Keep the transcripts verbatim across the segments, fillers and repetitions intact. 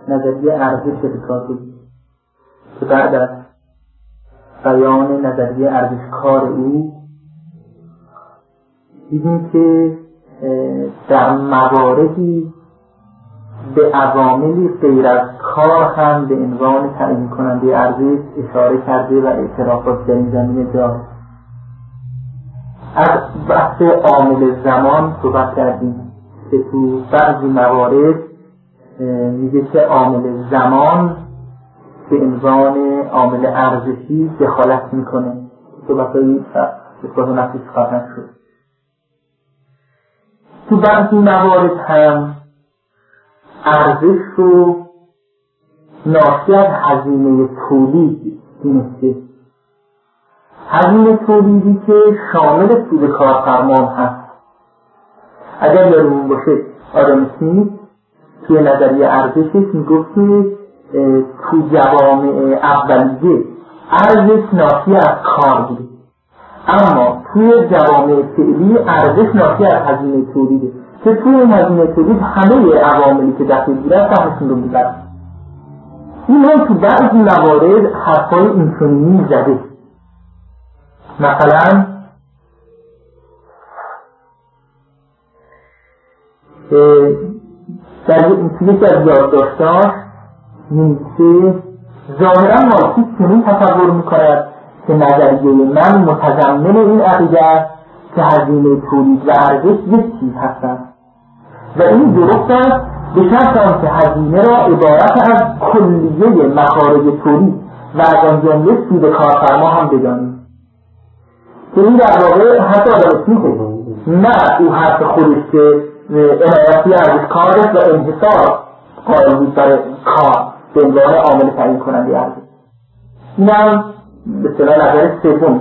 نظریه ارزش دکارت که بعد از بیان نظریه ارزشکار او دیدیم که در مواردی به عواملی غیر از کار هم به عنوان تعیین کننده ارزش اشاره کرده و اعترافات در این زمینه داره. از بحث عامل زمان صحبت کردیم که تو بعضی موارد میگه که عامل زمان به عنوان عامل ارزشی دخالت میکنه. صحبتایی اثبات نفسی خواهد شد. تو بعضی موارد هم ارزش رو ناشی از هزینه تولید دونسته. هزینه تولیدی که شامل سود کارفرما هست. اگر یادمون باشه آدم اسمیت توی نظریه ارزشش میگفت که تو جوامع اولیه ارزش ناشی از کار بوده، اما توی جوامع فعلی ارزش ناشی از هزینه تولیده که توی این هزینه تولید همه عواملی که دخیل بودن فهمشون رو میبرد. این هم تو بعضی موارد حرفای اینچنینی زده. مثلا در یکی از یادداشت‌هاش میگه ظاهرا مارکسیسم چنین تصور میکند که نظریه من متضمن این عقیده است که هزینه تولید و ارزش یک چیز هستند و این درست است به شرط آنکه هزینه را عبارت از کلیه مخارج تولید و از آن جمله سود کارفرما هم بدانیم. که این در واقع حتی آدم اسمیت نه او حرف خودش که عنایتی ارزش کار است و انحصار قائل بود برای کار به عنوان عامل تعیین کننده ارزش. این هم به اصطلاح نظر سوم.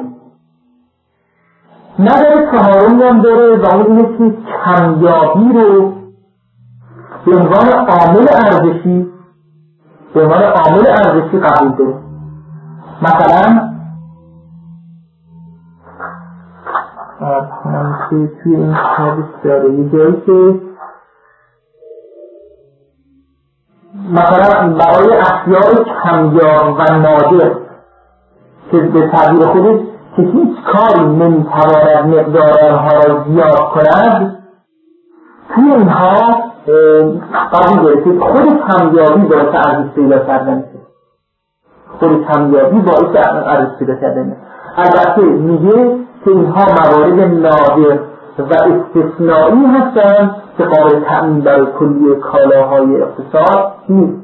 نظر چهارمی هم داره و اون اینه که کمیابی رو به عنوان عامل ارزشی به عنوان عامل ارزشی قبول داره. مثلا هم که توی این حدیث داره یه جایی که مثلا برای اشیاء کمیاب و نادر که به تعبیر خودش که هیچ کاری نمیتواند مقدار آنها را زیاد کند، توی اینها قبول داره که خود کمیابی باعث ارزش پیدا کردن میشه. خود کمیابی باعث ارزش پیدا کردن میشه. البته میگه که اینها موارد نادر و استثنایی هستند که قابل تأمین برای کلیه کالاهای اقتصاد نیست.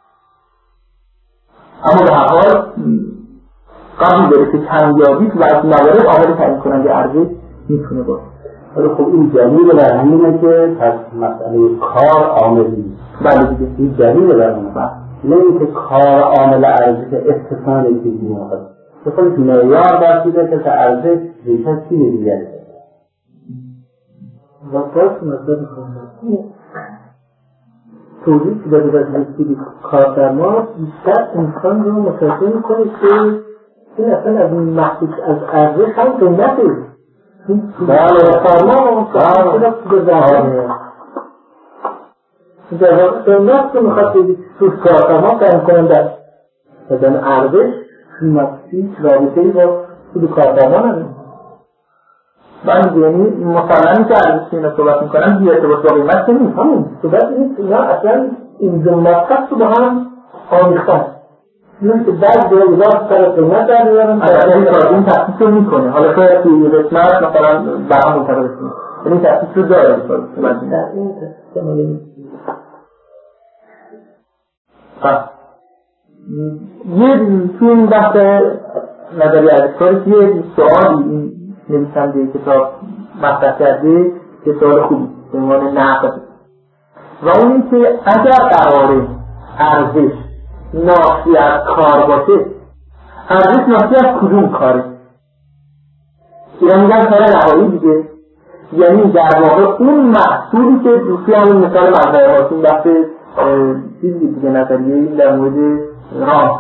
اما به هر حال قبول داره که کمیابی تو بعضی موارد عامل تعیین کننده ارزش میتونه باشه. ولی خب این دلیل بر همینه که پس مسئله کار عامل نیست. بله دیگه این دلیل بر اون بحث نه اینکه کار عامل ارزش استثنایی که دیگه هست. بخواهید معیار برسیده که تا ارزش ریشه چیه دیگه و پاس مطلب میکنم توضیح که داده بسیدی کارفرما بیشتر انسان رو متوجه میکنه که این اصلا از این محسوس از ارزش هم قیمته. بله فرما مستقیم شده بزرگه در واقع قیمت که میخواد بگید توش کارفرما تعیین کننده بدن ارزش قیمتی رابطه‌ای با خود کارفرما نداره. من یعنی مسلمی که ارزشی اینا صحبت میکنن بی ارتباط با قیمت که نیست. همون صحبت نیست اینا اصلا این دو مبحث رو با هم آمیختن. اینه که بعد به اضافه سر قیمت در میارن اصلا این تخصیص رو میکنه. حالا شاید توی قسمت مثلا به هم منطبق کنه یعنی تخصیص رو داره در این تخصیص یه توی این بحث نظری ارزشکاری که یه سوالی این نویسنده کتاب مطرح کرده که سوال خوبی به عنوان نقد و اون این که اگر قراره ارزش ناشی از کار باشه، ارزش ناشی از کدوم کاره؟ اینا میگن کار نهایی دیگه، یعنی در واقع اون محصولی که دوستی همون مثال مزرعه هاست این بحث چیزی دیگه نظریه این در مورد رام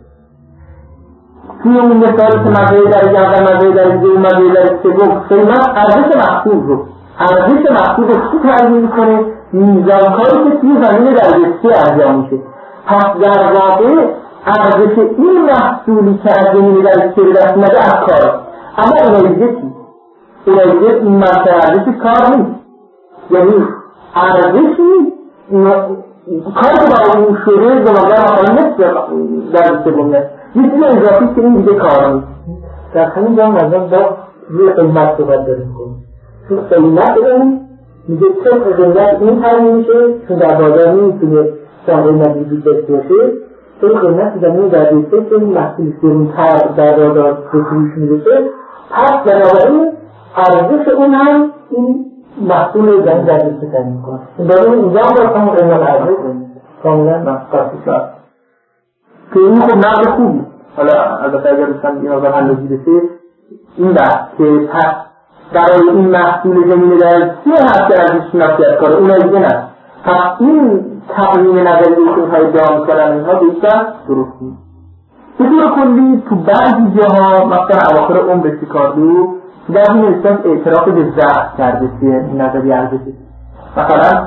توی اون مثال که مزرعه در اول مزرعه در دیگه مزرعه در سوم قیمت ارزش محصول رو ارزش محصول رو چی تعیین میکنه؟ میزان کاری که توی زمین در دسته انجام میشه. پس در واقع ارزش این محصولی که از زمین در اختیار دست اومده از کار، اما اونایزه چی؟ اونایزه این منطقه ارزش کار نیست، یعنی ارزشی کاری که برای اون شده به نظر مثلا نصف در سوم نه یه چیز اضافی که این دیگه کار نیست. در همین جا مثلا با روی قیمت صحبت داریم کنیم، چون قیمت داریم میگه چه قیمت این تعیین میشه، چون در بازار نمیتونه چون قیمت وجود داشته باشه، چون قیمت زمین در دیسته که این محصولی سرونتر در بازار به فروش میرسه، پس بنابراین ارزش اون هم این محصول زمین در دیسته تعیین میکنه. این برای اینجا هم باید همون قیمت ارزش کاملا مختصی شد که این خب نقل خوبی. حالا البته اگر بسن این آزار اندازی بسه این بحث که پس برای این محصول زمین در سه هفته ارزش نفسیت کاره اون ایده نه، پس این تقویم نظریه که های دام کنن اینها بیشتر درست نیست. به طور کلی تو بعضی جاها مثلا اواخر عمر سیکاردو در این احساس اعتراف به ضعف کرده که نظریه ارزشی. مثلا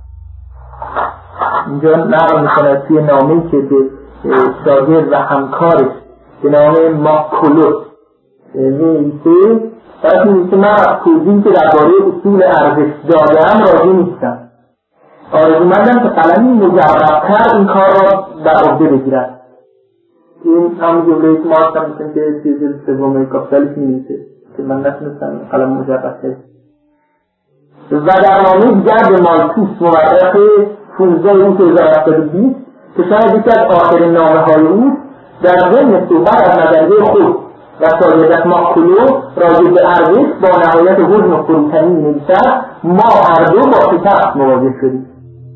اینجا نقل میکنه توی نامه‌ای که به شاگرد و همکارش به نام ماکولوس نویسه، باید میگه من توضیحی که درباره اصول ارزش دادم راضی نیستم، آرزومندم که قلمی مجردتر این کار را در عهده بگیرد. این هم جمله که ما هستم میکنم که سیزل سوم کاپیتالیسم می‌نویسه که من نتونستم قلم مجردتر. و در نامه دیگر به مالتوس مورخ پانزده هزار و هفتصد و بیست که شاید یکی از آخرین نامه‌های او در ضمن صحبت از نظریه خود و شاگردش ماکولو راجع به ارزش با نهایت حزن و فروتنی می‌نویسد ما هر دو با شکست مواجه شدیم.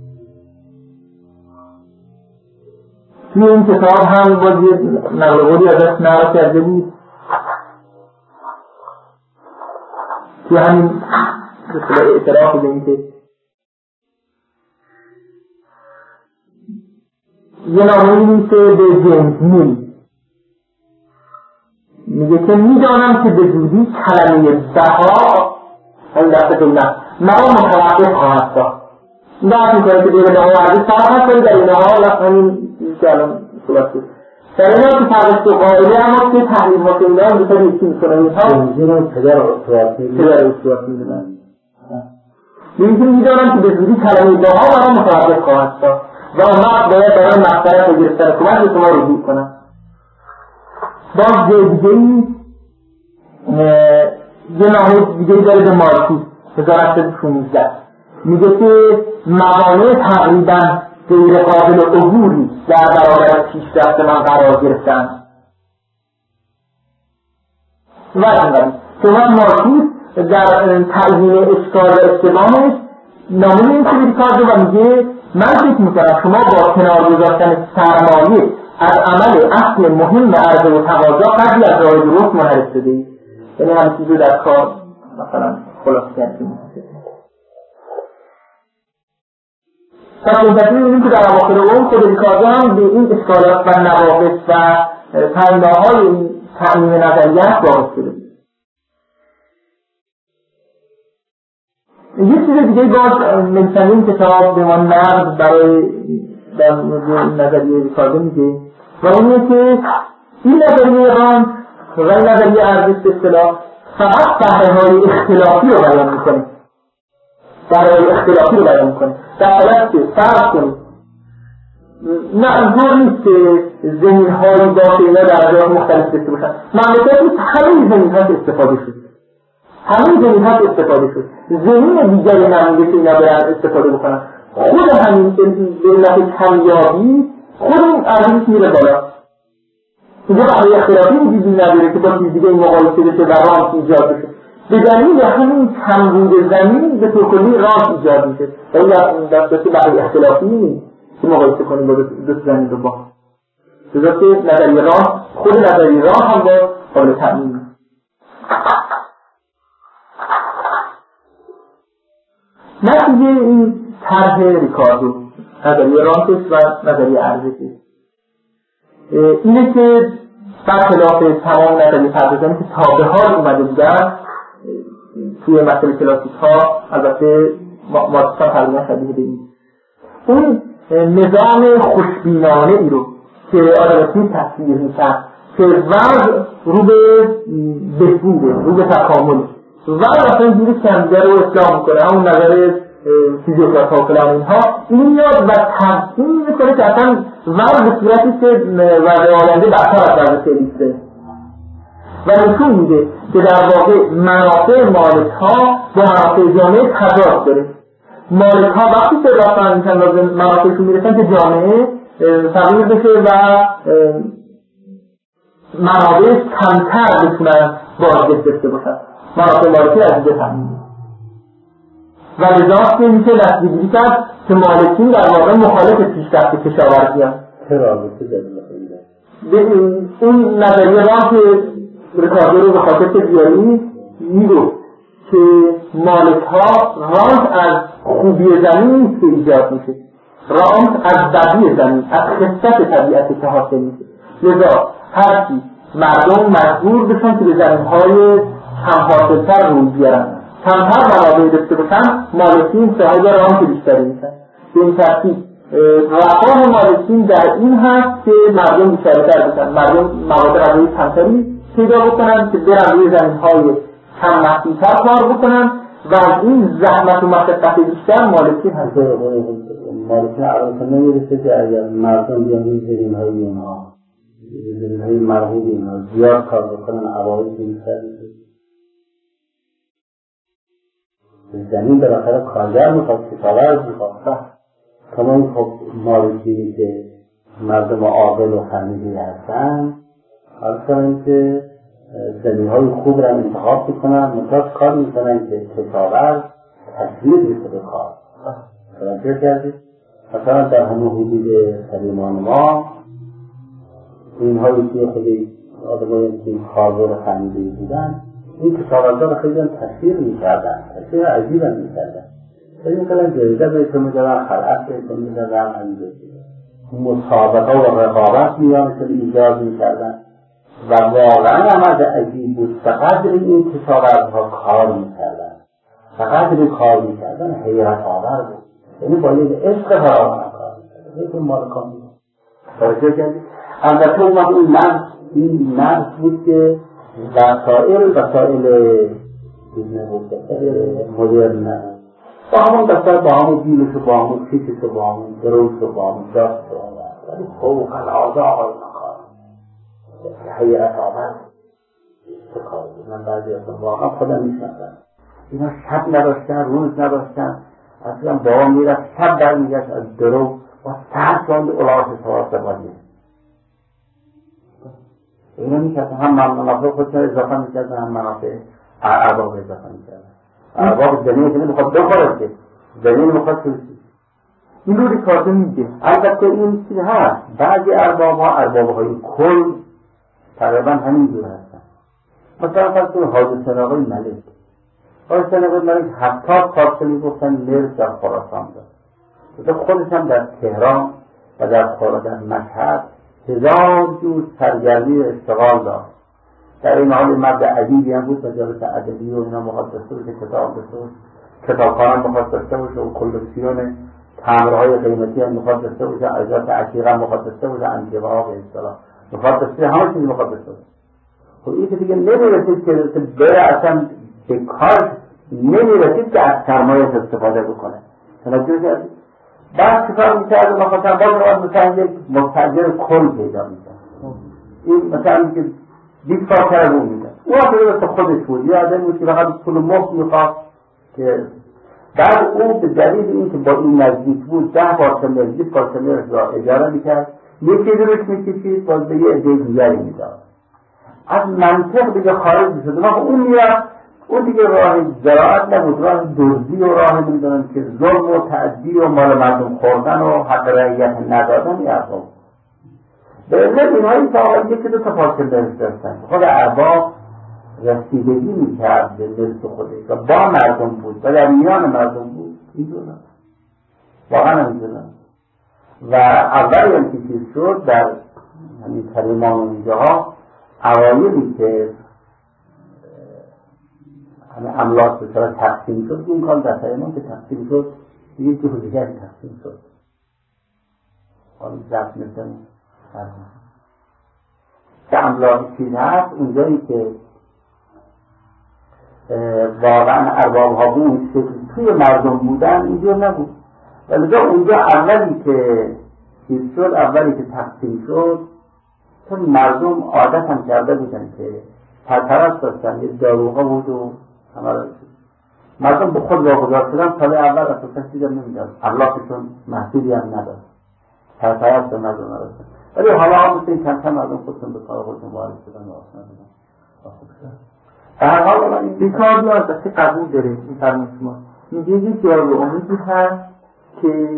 توی این کتاب هم باز یه نقل قولی ازش نقل کرده بود توی همین اعتراف به این که یه نامه می‌نویسه به جیمز میل، میگه که میدانم که به زودی کلمه بها این دست دولت مرا متوقف خواهد ساخت. این دست میکنه که دیگه نامه ارزش فرق نکنه در این حال همین که الان صحبت شد در این حال که فرقش و قائله اما که تحلیل ها که این دارم بسید یکی میکنه اینها اینجا پدر اصلاحات میدونن. میگه میدانم که به زودی کلمه بها مرا متوقف خواهد ساخت و اون وقت باید برای مقصرت و گرفتن کمک به شما رجوع کنم. باز دیگه ای یه نامه دیگه ای داره به مارکوس هزار و هشتصد و پانزده میگه که موانع تقریبا غیر قابل عبوری در برابر پیشرفت من قرار گرفتن و اینقدر که من مارکوس در تعیین اشکال اشتباهش نامه این چیزی کرده و میگه من فکر میکنم شما با کنار گذاشتن سرمایه از عمل اصل مهم عرضه و تقاضا قبل از راه درست منحرف شده اید. یعنی همه چیزی در کار مثلا خلاص کردیم. پس این تصویر می‌بینیم که در اواخر اون خود ریکاردو هم به این اشکالات و نواقص و تنگناهای این تعمیم نظریت واقع شده. یه چیز دیگه باز نویسنده این کتاب به ما نقد برای در نظریه ریکاردو میگه و اونیه که این نظریه رانت و این نظریه ارزش به اصطلاح فقط بهره‌های اختلافی رو بیان میکنه، بهره‌های اختلافی رو بیان میکنه در حالت که فرض کنید نه اینطور نیست که زمین‌هایی باشه اینا در جای مختلف داشته باشن، مملکت نیست همین زمین‌ها استفاده شد، همین زمین‌ها استفاده شد، زمین دیگری نمونده که اینا برن استفاده بکنن، خود همین به علت کمیابی خود این ارزش میره بالا. اینجا برای اختلافی وجودی نداره که با چیز دیگه این مقایسه بشه و رانت ایجاد بشه. به دلیل همین کمبود زمین به طور کلی رانت ایجاد میشه و این دسترسی برای اختلافی نیست که مقایسه کنیم با دو زمین رو با جدا که نظریه رانت خود نظریه رانت هم با قابل تأمین نیست. نتیجه این طرح ریکاردو نظریه رانتش و نظریه ارزشش اینه که برخلاف تمام نظریه پردازانی که تا به حال اومده بودن توی مسئله کلاسیک ها، البته مارکس هم تقریبا شبیه به این، اون نظام خوشبینانه ای رو که آدمسی تصویر میکرد که وضع رو به بهبوده، رو به تکامل وضع اصلا جوری کمدیگر رو اصلاح میکنه، همون نظر فیزیوکراس ها و فلان اینها، این میاد و تبیین میکنه که اصلا وضع به صورتی که وضع آینده برتر از وضع فعلیه و نشون میده که در واقع منافع مالک ها با منافع جامعه تضاد داره. مالک ها وقتی که رفتن میشن و منافعشون میرسن که جامعه تغییر بشه و منابع کمتر بتونن بازدهی داشته باشن، منافع مالکی از اینجا تامین و لذاست که میشه دستگیری کرد که مالکین در واقع مخالف پیشرفت کشاورزی هستند. ببین این نظریه را که ریکاردو رو به خاطر بیاری میگو که مالک ها رانت از خوبی زمین نیست که ایجاد میشه، رانت از بدی زمین، از خصلت طبیعت که حاصل میشه. لذا هرچی مردم مجبور بشن که به زمینهای کم حاصلتر روی بیارن، کمتر منابع داشته باشن، مالکین صاحب رانت بیشتری میشن. به این ترتیب رفاه مالکین در این هست که مردم بیشترتر بشن، مردم مواد غذایی کمتری پیدا بکنن که برن روی زمینهای کم محصولتر کار بکنن و از این زحمت و مشقت بیشتر مالکین هست. مالکین عرض نمیرسه که اگر مردم بیان این زمینهای اینها زمینهای مرغوب اینها زیاد کار بکنن، عوارض بیشتر میشه. زمین بالاخره کارگر میخواد، کشاورز میخواد. تمام خب مالکینی که مردم عاقل و فهمیده هستن حال کنن که زمینهای خوب را انتخاب بکنن، مطلب کار میکنن که کشاورز تصویر میشه به کار. توجه کردید؟ مثلا در همون حدود سلیمان ما اینهایی که خیلی آدمایی که این کار رو فهمیده بودن، این کشاورزان خیلی هم تصویر میکردن، تصویر عجیب هم میکردن. خیلی میکردن جایزه بهتون میدادن، خلعت بهتون میدادن، مسابقه و رقابت میانشون ایجاد میکردن و واقعا هم از عجیب بود. فقط این کشاورزها کار میکردن، فقط این کار میکردن حیرت آور بود. یعنی با یک عشق فراوان کار میکردن. یکی مالکان بود. توجه کردید؟ البته اون وقت این نفس این نفس بود که وسائل وسائل مدرن با همون دفتر با همون دیلش و با همون کیکش و با همون دروش و با همون دست و ولی فوق العاده آقای مکار حیرت آمد استخار بود. من بعضی اصلا واقعا خودم میشنستم اینا شب نداشتن، روز نداشتن، اصلا بابا میرفت شب در میگشت از درو و سر سال اولاش سوار سبازی اینا میکردن، هم منافع خودشون اضافه میکردن، هم منافع ارباب اضافه میکردن. ارباب زمین که نمیخواد بخوره که زمین میخواد توسی این رو ریکارده میگه. البته این چیز هست، بعضی ارباب ها ارباب های کل تقریبا همین جور هستن. مثلا فرض کنید حاجی سناقی ملک حاجی سناقی ملک هفتاد قاتلی گفتن مرز در خراسان داد. خودش هم در تهران و در در مشهد هزار جور سرگرمی و اشتغال داشت. در این حال مرد عجیبی هم بود، مجالس ادبی و اینا مخواست داشته باشه، کتاب داشته باشه، کتابخانه مخواست داشته باشه و کلکسیون تمبرهای قیمتی هم مخواست داشته باشه، اجزاء عتیقه هم مخواست داشته باشه، انتیقه ها به اصطلاح مخواست داشته، همه چیزی مخواست داشته باشه. خب این که دیگه نمیرسید که بره، اصلا به کار نمیرسید که از سرمایه استفاده بکنه. توجه کردید؟ بعد چیکار می‌کرد؟ مثلا باز مثلا یک مستاجر کل پیدا می‌کرد. این مثلا که بیست سال کرده اون میدن او آقای به خودش بود، یه آدم بود که فقط پول مفت میخواست که بعد او به دلیل این که با این نزدیک بود ده بار سمر بیست بار سمر را اجاره میکرد، یکی روش میکشید باز به یه عده دیگری میداد، از منطق دیگه خارج میشد. وقت اون میاد اون دیگه راه زراعت نبود، راه دزدی و راه میدونن که ظلم و تعدی و مال مردم خوردن و حق رعیت ندادن یعقوب به علت اینهایی که آقا یکی دو تا پاسل درست داشتن. خود ارباب رسیدگی میکرد به ملک خودش و با مردم بود و در میان مردم بود. میدونم واقعا نمیدونم و اولی هم که چیز شد در همین کریمان و اینجاها اوایلی که همه املاک به طرح تقسیم شد، این کار در کریمان که تقسیم شد یک جور دیگر تقسیم شد آن زفت مثل که املاک چیز هست اونجایی که واقعا ارباب ها بود توی مردم بودن اینجور نبود ولی اونجا اولی که چیز شد اولی که تقسیم شد چون مردم عادت هم کرده بودن که پرپرست داشتن یه داروها بود و همه مردم به خود واگذار شدن سال اول اساسا چیزی هم نمیداد اخلاقشون محدودی هم نداشت پرپرست به مردم نداشتن ولی حالا هم مثل این کم کم مردم خودشون به کار خودشون وارد شدن و آسنا بودن در حال من این ریکاردو از دسته قبول داره این فرمون شما میگه یک جای امیدی هست که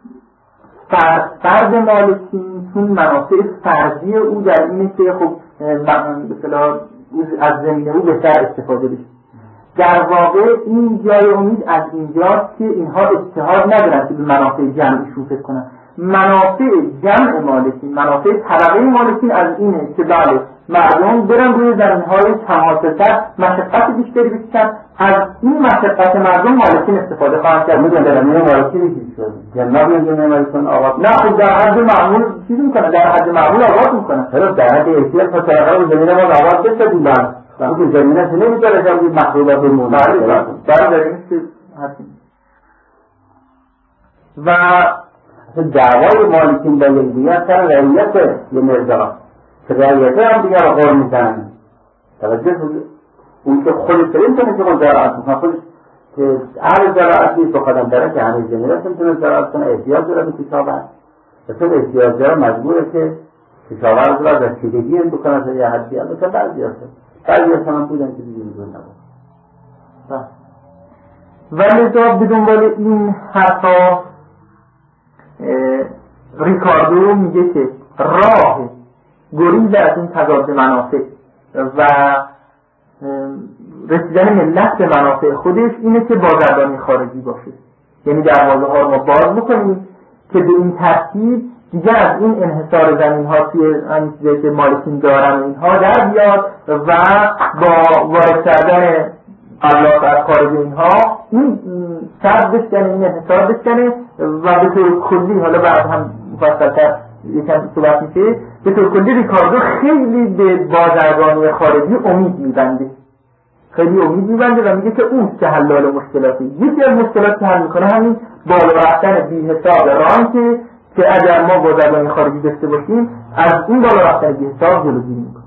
فرد مالکین چون منافع فردی او در اینه که خب مثلا از زمینه او بهتر استفاده بشه در واقع این جای امید از اینجاست که اینها اجتهاد ندارن که به منافع جمعیشون فکر کنن منافع جمع مالکین منافع طبقه مالکین از اینه که بله مردم برن روی زمینهای کم‌حاصل‌تر مشقت بیشتری بکشن از این مشقت مردم مالکین استفاده خواهند کرد میدونن در زمینه مالکی بکشید شد جناب میگه مالکین آباد نه خب در حد معمول چیز میکنه در حد معمول آباد میکنه چرا در حد احتیاط تا طبقه زمینه ما آباد بشه دیدن اون زمینه نمیذاره که این مخلوقات بمونه برای در این چیز و دعوای مالکین با یک دیگر سر رعیت یه مرزا که رعیت هم دیگر رو غور میزنن توجه اون که خودش داریم کنه که اون زراعت میکنه خودش که اهل زراعت نیست و خودم داره که همه زمینه میتونه زراعت کنه احتیاج داره به کشاورز و چون احتیاج داره مجبوره که کشاورز را رسیدگی بکنه تا یه حدی هم مثل بعضی هست بعضی هست هم بودن که دیگه میدون نبود ولی جواب به دنبال این حرفا ریکاردو میگه که راه گریز از این تضاد منافع و رسیدن ملت به منافع خودش اینه که بازرگانی خارجی باشه یعنی دروازه ها رو ما باز بکنیم که به این ترتیب دیگه از این انحصار زمین ها توی این چیزی که مالکین دارن اینها در بیاد و با وارد کردن املاک از خارج اینها این سرد بشکنه این انحصار بشکنه و به طور کلی حالا بعد هم مفصل‌تر یکم صحبت میشه به طور کلی ریکاردو خیلی به بازرگانی خارجی امید میبنده خیلی امید میبنده و میگه که اون که حلال مشکلاتی یکی از مشکلات که حل میکنه همین بالا رفتن بی حساب رانکه که اگر ما بازرگانی خارجی داشته باشیم از این بالا رفتن بی حساب جلوگیری میکنه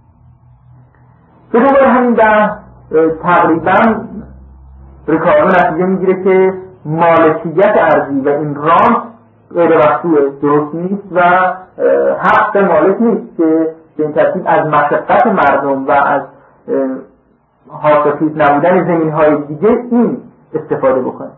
به دوباره همین در تقریبا ریکاردو نتیجه میگیره که مالکیت ارضی و این رانت غیر مشروع درست نیست و حق مالک نیست که به این ترتیب از مشقت مردم و از حاصل نبودن زمین های دیگه این استفاده بکنه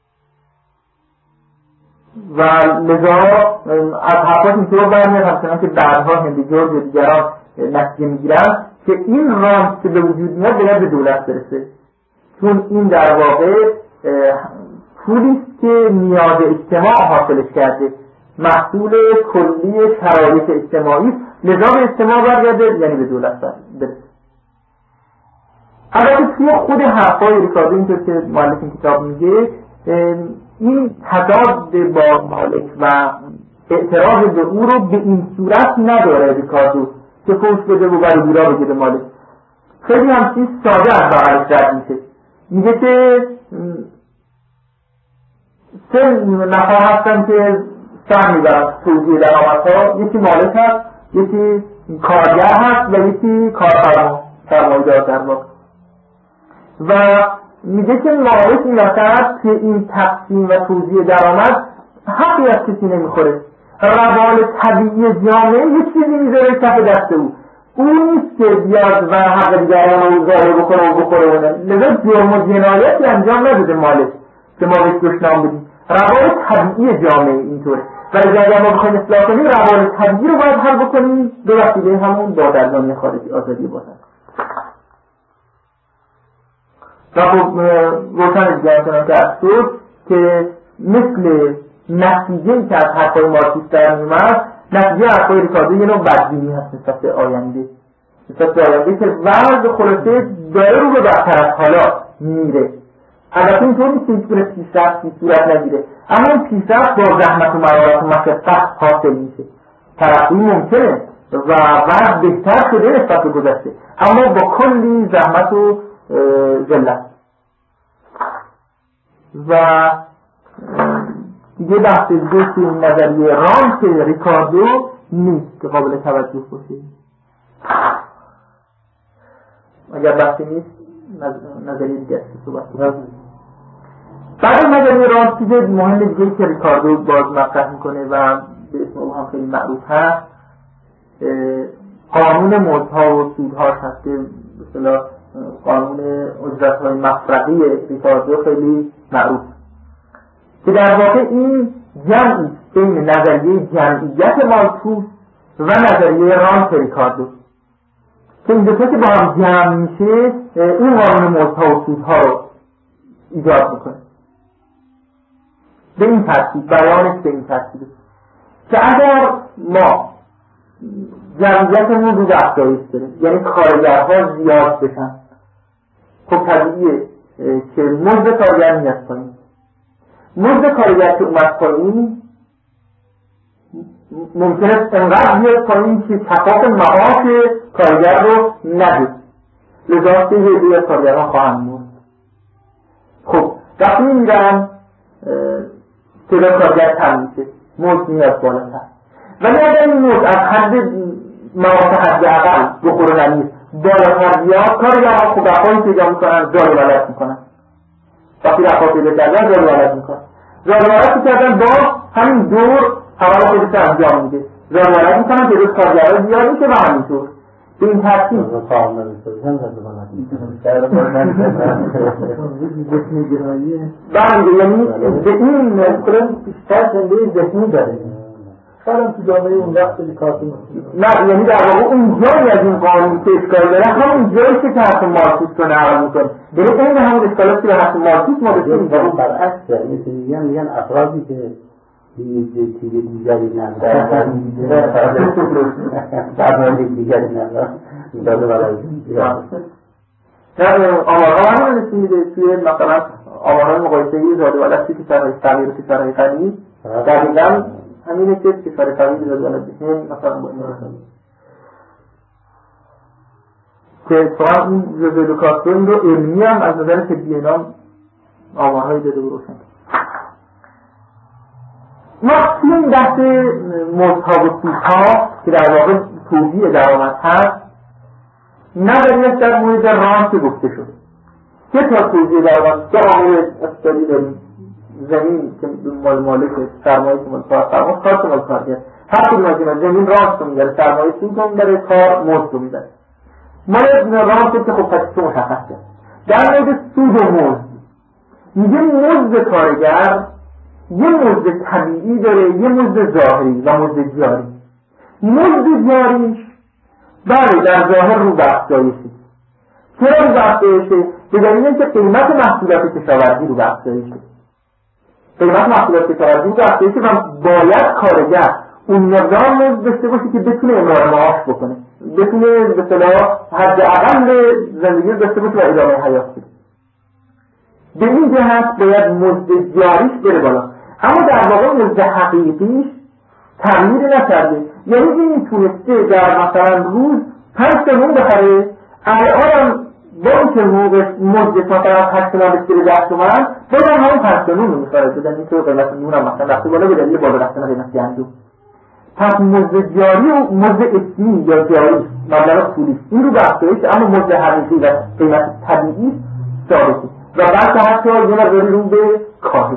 و لذا از حرفات اینطور برمیاد همچنان که بعدها هندی جورج و دیگران نتیجه میگیرن که این رانت که به وجود میاد باید به دولت برسه چون این در واقع پولیست که نیاز اجتماع حاصلش کرده محصول کلی شرایط اجتماعی لذا به اجتماع برگرده یعنی به دولت برسه البته توی خود حرفای ریکاردو اینطور که مؤلف این کتاب میگه این تضاد با مالک و اعتراض به او رو به این صورت نداره ریکاردو که فوش بده و برای گیرا بگه به مالک خیلی همچین ساده از بغلش رد میشه میگه که سه نفر هستن که سهم میبرن توزیع درآمدها یکی مالک هست یکی کارگر هست و یکی کارفرما سرمایه‌دار در واقع و میگه که مالک این وسط که این تقسیم و توزیع درآمد حقی از کسی نمیخوره روال طبیعی جامعه یه چیزی میذاره کف دست او اون نیست که بیاد و حق دیگران رو ظاهر بکنه و بخوره ونه لذا جرم و جنایتی انجام نداده مالک که ما بهش دشنام بدیم روال طبیعی جامعه اینطوره و اگر ما بخوایم اصلاح کنیم روال طبیعی رو باید حل بکنیم به وسیله همون بازرگانی خارجی آزادی بازرگانی و خب روشن دیگر کنم که اصور که مثل نتیجه که از حرفای مارکسیست در میومد نتیجه حرفای ریکاردو یه نوع بدبینی هست نسبت به آینده نسبت به آینده که وضع خلاصه داره رو به بدتر از حالا میره البته اینطور نیست که هیچ گونه پیشرفتی صورت نگیره اما این پیشرفت با زحمت و مرارت و مشقت حاصل میشه. ترقی ممکنه و وضع بهتر شده نسبت به گذشته، اما با کلی زحمت و ذلت. و دیگه بحث دوست این نظریه رانت ریکاردو نیست که قابل توجه باشه. اگر بحثی نیست نظریه دیگه است صحبت کنیم. بعد نظریه رانت چیز مهم دیگه که ریکاردو باز مطرح میکنه و به اسم او هم خیلی معروف هست، قانون مزدها و سودهاش هست که به اصطلاح قانون اجرت‌های مفرقی ریکاردو خیلی معروف، که در واقع این جمعی بین نظریه جمعیت مالتوس و نظریه رانت ریکاردو که این دو تا که با هم جمع میشه این قانون مزدها و سودها رو ایجاد میکنه. به این ترتیب بیانش به این ترتیبه که اگر ما جمعیتمون رو به افزایش بره، یعنی کارگرها زیاد بشن، خب طبیعیه که مزد کارگر میاد پایین. مزد کارگر که اومد پایین ممکنه انقدر بیاد پایین که کفاف معاش کارگر رو نده، لذا که هدیه کارگرها خواهند مرد. خب وقتی میرن تعداد کارگر کم میشه، مزد میاد بالاتر، ولی اگر این مزد از حد معاش حد اقل بخوره نمیست بالاتر بیاد، کارگرها خب رفاهی پیدا میکنن، جای ولد میکنن. وقتی رفاه پیدا کردن جای ولد میکنن، جای ولد کردن با همین دور حوالا خودش انجام میده، جای ولد میکنن که روز کارگرها زیاد میشه و همینطور به این ترتیب بله. یعنی به این نسخه بیشتر زنده ذهنی داره. خیلی تو جامعه اون وقت ریکاردو نه، یعنی در واقع اون جایی از این قانون که اشکال داره همون جایی که حرف مارکوس رو نقل میکنه، یعنی این همون اشکالاتی که حرف مارکوس ما بسیم داریم برعکس داره. مثل میگن میگن افرادی که دیگه دیگری ندارن برنامه دیگری ندارن داده برای آمارها همین نشون میده توی مثلا آمارهای مقایسه‌ای زاده و لستی که سرهای فقیر و که سرهای غنی دقیقاً همینه که کشور فقیر زاده و لستی مثلا با این رسانه که اتفاقا این جوزه لوکاستو این رو علمی هم از نظر طبی اینا آمارهایی داده و روشن. ما توی این بحث مزدها و سودها که در واقع توزیع درآمد هست نظریه در مورد رانت گفته شده. سه تا توزیع درآمد، سه عامل اقتصادی داریم: زمین که مال مالک، سرمایه که مال کار فرما، کار که مال کارگر. هر کدوم از اینا زمین رانت رو میبره، سرمایه سود رو میبره، کار مزد رو میبره. مال رانت که خب تکلیف مشخص کرد. در مورد سود و مزد میگه مزد کارگر یه مزد طبیعی داره، یه مزد ظاهری و مزد جاری. مزد جاریش بله در ظاهر رو به افزایشه. چرا رو به افزایشه؟ به دلیل اینکه قیمت محصولات کشاورزی رو به افزایشه. قیمت محصولات کشاورزی رو به افزایشه و باید کارگر اون مقدار مزد داشته باشه که بتونه امرار معاش بکنه، بتونه به اصطلاح حداقل زندگی رو داشته باشه و ادامه حیات بده. به این جهت باید مزد جاریش بره بالا، اما در واقع مزد حقیقیش تغییر نکرده. یعنی این تونسته در مثلا روز پنج تا نون بخره، الان با اینکه مزد مثلا هشت تومن بسیار ده تومن بازم همون پنج تا نون رو میخوره بدن. این طور قیمت نون هم مثلا رفته بالا به دلیل بالا رفتن قیمت گندم. پس مزد جاری و مزد اسمی یا جاری مبلغ پولی این رو به افزایش، اما مزد حقیقی و قیمت طبیعی ثابته و بعد حتی یه مقداری رو به کاهش.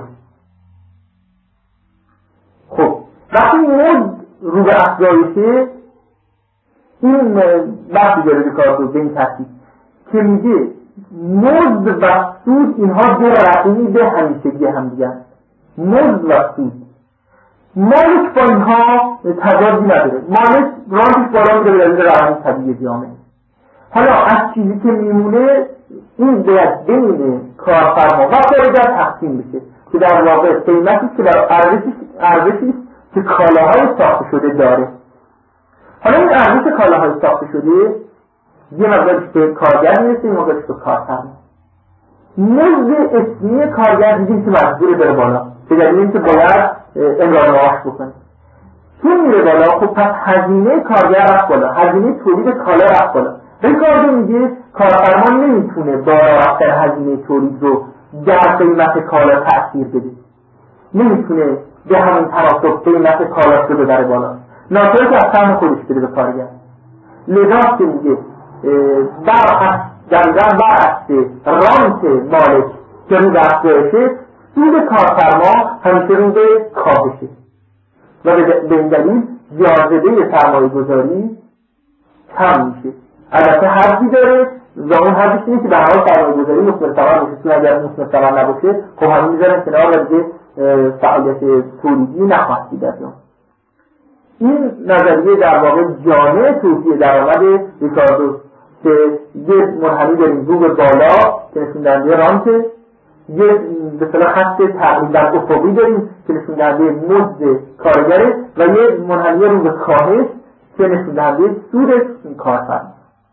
خب وقتی مزد رو به افزایشه این بحثی داره ریکاردو به این ترتیب که میگه مزد و سود اینها دو رقمی به همیشگی هم دیگه هست. مزد و سود مالک با اینها تضادی نداره، مالک رانتش بالا میده به دلیل روند طبیعی جامعه. حالا از چیزی که میمونه این باید بین کارفرما و کارگر تقسیم بشه که در واقع قیمتی که در ارزشی که کالاهای ساخته شده داره. حالا این ارزش کالاهای ساخته شده یه مقدارش به کارگر میرسه، یه مقدارش به کارفرما. مزد اسمی کارگر دیگه که مجبوره بره بالا، به دلیل اینکه باید امرار معاش بکنه. چون میره بالا، خب پس هزینه کارگر رفت بالا، هزینه تولید کالا رفت بالا. ریکاردو میگه کارفرما نمیتونه بالا رفتن هزینه تولید رو در قیمت کالا تأثیر بده، نمیتونه به همین تناسب قیمت کالا رو ببره بالا، ناچاره که از سهم خودش بده به کارگر. لذا که میگه برعکس دقیقا برعکس رانت مالک که رو به افزایشه، سود کارفرما همیشه رو به کاهشه و به این دلیل جاذبه سرمایه گذاری کم میشه. البته حدی داره و اون حدش اینه که به هر حال سرمایه گذاری مثمر ثمر باشه، چون اگر مثمر ثمر نباشه خب همین میذارن کنار و دیگه فعالیت تولیدی نخواهد دید از اون. این نظریه در واقع جامع توزیع درآمد ریکاردو که یه منحنی داریم رو به بالا که نشون دهنده رانته، یه به اصطلاح خط تقریبا افقی داریم که نشون دهنده مزد کارگره و یه منحنی رو به کاهش که نشون دهنده سود کارفرما.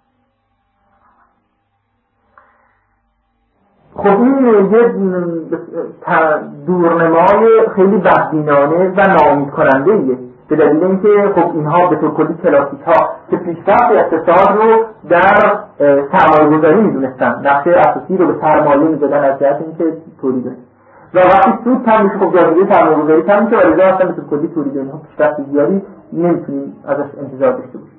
خب این یه دورنمای خیلی بدبینانه و ناامید کننده ایه به دلیل اینکه خب اینها به طور کلی کلاسیک ها که پیشرفت اقتصاد رو در سرمایه گذاری میدونستن، نقشه اساسی رو به سرمایه میدادن از جهت اینکه تولید داره و وقتی سود کم میشه خب جاذبه سرمایه گذاری کم میشه و لذا اصلا به طور کلی تولید اینها پیشرفت زیادی نمیتونیم ازش انتظار داشته باشیم.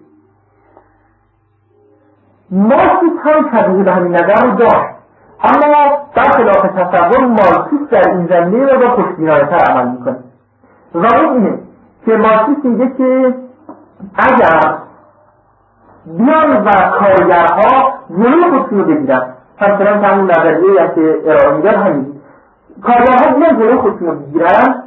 مارکس هم شبیه به همین نظر رو داشت، اما برخلاف تصور مارکس در این زمینه رو با خوشبینانه‌تر عمل میکنه و اون اینه که مارکس میگه که اگر بیان و کارگرها جلوی خودشون رو بگیرن، همچنان که همون نظریه‌ای هم که ارائه میدن همین کارگرها بیان جلوی خودشون رو بگیرن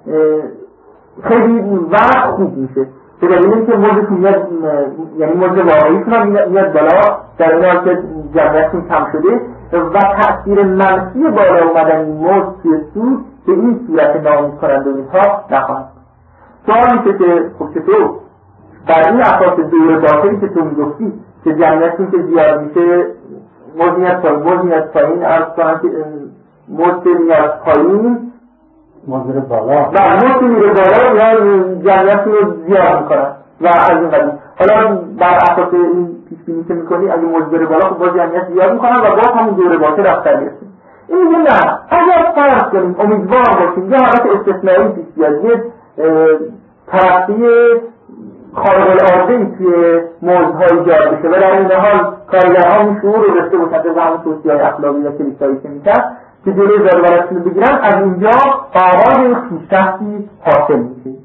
خیلی وقت خوب میشه به دلیل اینکه مزدشون میاد، یعنی مزد واقعیشون هم میاد بالا در این حال که جمعیتشون کم شده و تأثیر منفی بالا اومدن این مزد توی سود به این صورت ناامید کننده اینها نخواهد. سوال میشه که خب چطور بر این اساس دور باطلی که تو میگفتی که جمعیتشون که زیاد میشه مزد میاد پایین، مزد میاد پایین، عرض کنم که مزد میاد پایین مزد بالا و مزد میره بالا یا جمعیتشون رو زیاد میکنن و از این قبیل. حالا بر اساس این پیش بینی که میکنی اگه مزد بره بالا خب باز جمعیت زیاد میکنن و باز همون دور باطل رفتن میرسیم. این میگه نه، اگر فرض کنیم امیدوار باشیم یه حالت استثنایی پیش بیاد، یه ترقی خارق العاده‌ای توی موضوع‌های ایجاد بشه و در این حال کارگرها این شعور رو داشته باشن به همون توصیه‌های اخلاقی و کلیسایی که میکرد که جلوی ضرورتشون رو بگیرن، از اینجا آغاز پیشرفتی حاصل میشه.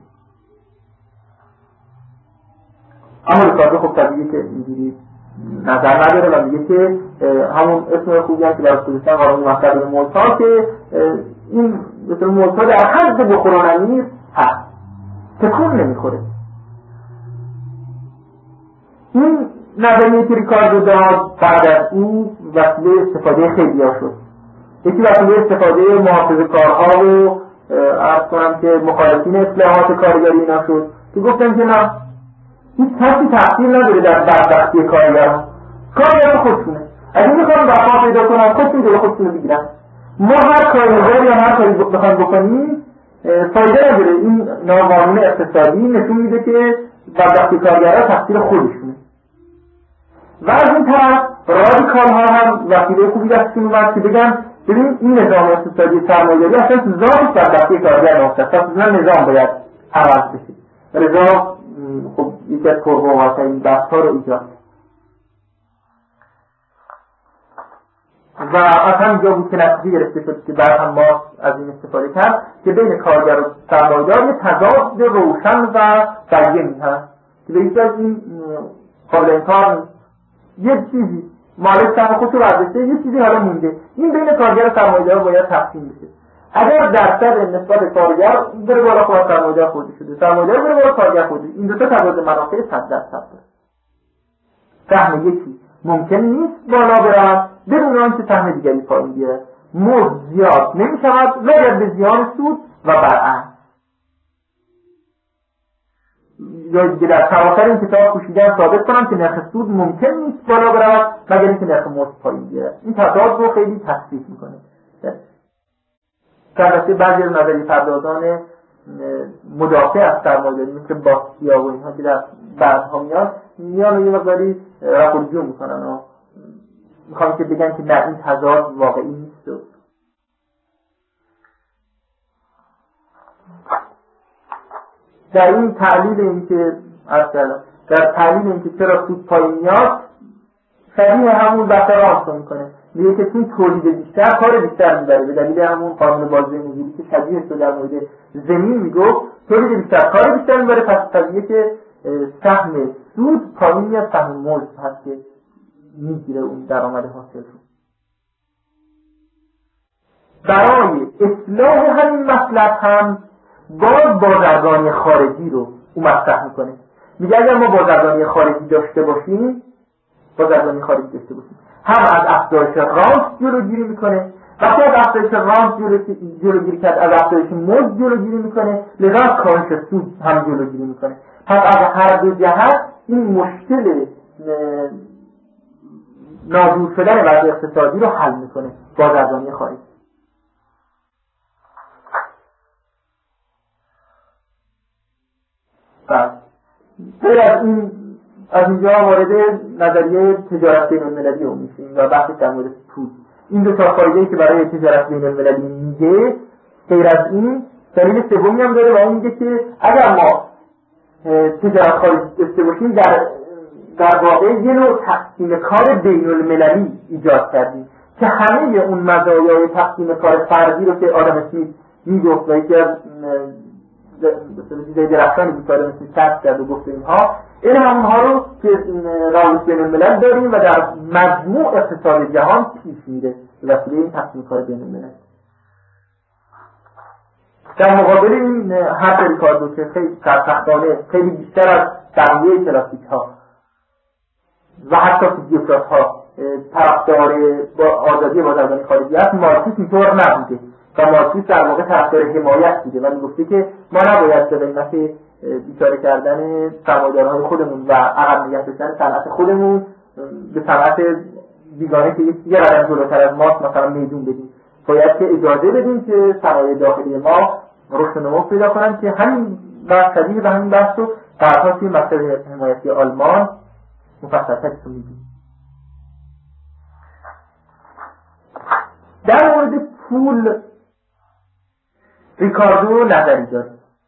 اما ریکاردو خب طبیعیه که اینجوری نظر نداره و میگه که همون اسم خوبی هم که در خودستان قانون مطلب موضوعا که این مثل موضوع در حد بخورانمیر هست، تکون نمیخوره. این نظریه که ریکاردو داد بعد از این وسیله استفاده خیلی ها شد. یکی وسیله استفاده محافظه کارها و عرض کنم که مخالفین اصلاحات کارگری اینا شد که گفتن که نه، هیچ کسی تأثیر نداره در بدبختی کارگرها، کارگرها خودشونه، اگه میخوان وفا پیدا کنن خودشون جلو خودشونو بگیرن. ما هر کارگری یا هر کاری بخوایم بکنیم فایده نداره. این ناقانون اقتصادی نشون میده که بدبختی کارگرها تقصیر خودشونه و از این طرف رادیکال ها هم وسیله خوبی دستشون اومد که بگن ببین این نظام اقتصادی سرمایه‌داری اصلا ذات بدبختی کارگر ناخته است، اصلا نظام باید عوض بشه. رضا خب یکی از پرقوقاترین بحث‌ها رو ایجاد و از همینجا بود که نتیجه گرفته شد که بعد هم ما از این استفاده کرد که بین کارگر و سرمایه‌دار یه تضاد روشن و بیان هست که به یکی از این قابل انکار یه چیزی مالک سهم خودشو برداشته، یه چیزی حالا مونده، این بین کارگر و سرمایه‌دار باید تقسیم بشه. اگر درصد نسبت کارگر بره بالا خود سرمایه‌دار خورده شده، سرمایه‌دار بره بالا کارگر خورده، این دو تا تضاد منافع صد درصد داره. سهم یکی ممکن نیست بالا بره بدون آنکه سهم دیگری پایین بیاره. مزد زیاد نمی‌شود مگر به زیان سود و برعکس. یا دیگه در سراسر این کتاب کوشیدن ثابت کنم که نرخ سود ممکن نیست بالا برود مگر اینکه نرخ مزد پایین بیاره. این تضاد رو خیلی تصحیح میکنه. که البته بعضی از نظریه پردازان مدافع از سرمایه‌داری مثل باستیا و اینها که در بعدها میاد میان و یه مقداری رفع میکنن و میخوام که بگن که نه این تضاد واقعی نیست. در این تعلیل این که اصلا در تعلیل این که چرا سود پایین میاد شبیه همون بحث راستو میکنه، میگه که توی تولید بیشتر کار بیشتر میبره، به دلیل همون قانون بازده نزولی که شبیه شده در مورد زمین میگفت تولید بیشتر کار بیشتر میبره، پس طبیعیه که سهم سود پایین میاد، سهم مزد هست که میگیره اون درآمد حاصل رو. برای اصلاح همین مطلب هم باز بازرگانی خارجی رو او مطرح میکنه. میگه اگر ما بازرگانی خارجی داشته باشیم بازرگانی خارجی داشته باشیم هم از افزایش رانت جلوگیری میکنه، وقتی از افزایش رانت جلوگیری کرد از افزایش مزد جلوگیری میکنه، لذا کاهش سود هم جلوگیری میکنه. پس از هر دو جهت این مشکل ناجور شدن وضع اقتصادی رو حل میکنه بازرگانی خارجی. غیر از این از اینجا وارد نظریه تجارت بین المللی رو میشیم و بحث در مورد پول. این دو تا فایده‌ای که برای تجارت بین المللی میگه، غیر از این دلیل سومی هم داره و اون میگه که اگر ما تجارت خارجی داشته باشیم در در واقع یه نوع تقسیم کار بین المللی ایجاد کردیم که همه اون مزایای تقسیم کار فردی رو که آدم اسمیت میگفت و یکی از چیزای درخشانی بود که آدم اسمیت کشف کرد و گفت اینها این همونها رو که روابط بین الملل داریم و در مجموع اقتصاد جهان پیش میره به وسیله این تقسیم کار بین الملل. در مقابل این هر ریکاردو که خیلی سرسختانه خیلی بیشتر از بقیه کلاسیک ها و حتی فیزیوکرات ها طرفدار با آزادی بازرگانی خارجی است، مارکسیسم اینطور نبوده و مارکسیسم در واقع طرفدار حمایت بوده و میگفته که ما نباید به قیمت بیچاره کردن سرمایه‌دارهای خودمون و عقب نگه داشتن صنعت خودمون به صنعت بیگانه که یه قدم جلوتر از ماست مثلا میدون بدیم، باید که اجازه بدیم که صنایع داخلی ما رشد و نمو پیدا کنن که همین بحث شبیه به همین بحث رو بعدها توی مکتب حمایتی آلمان مفصل‌تر می‌بینیم. در مورد پول ریکاردو نظری داره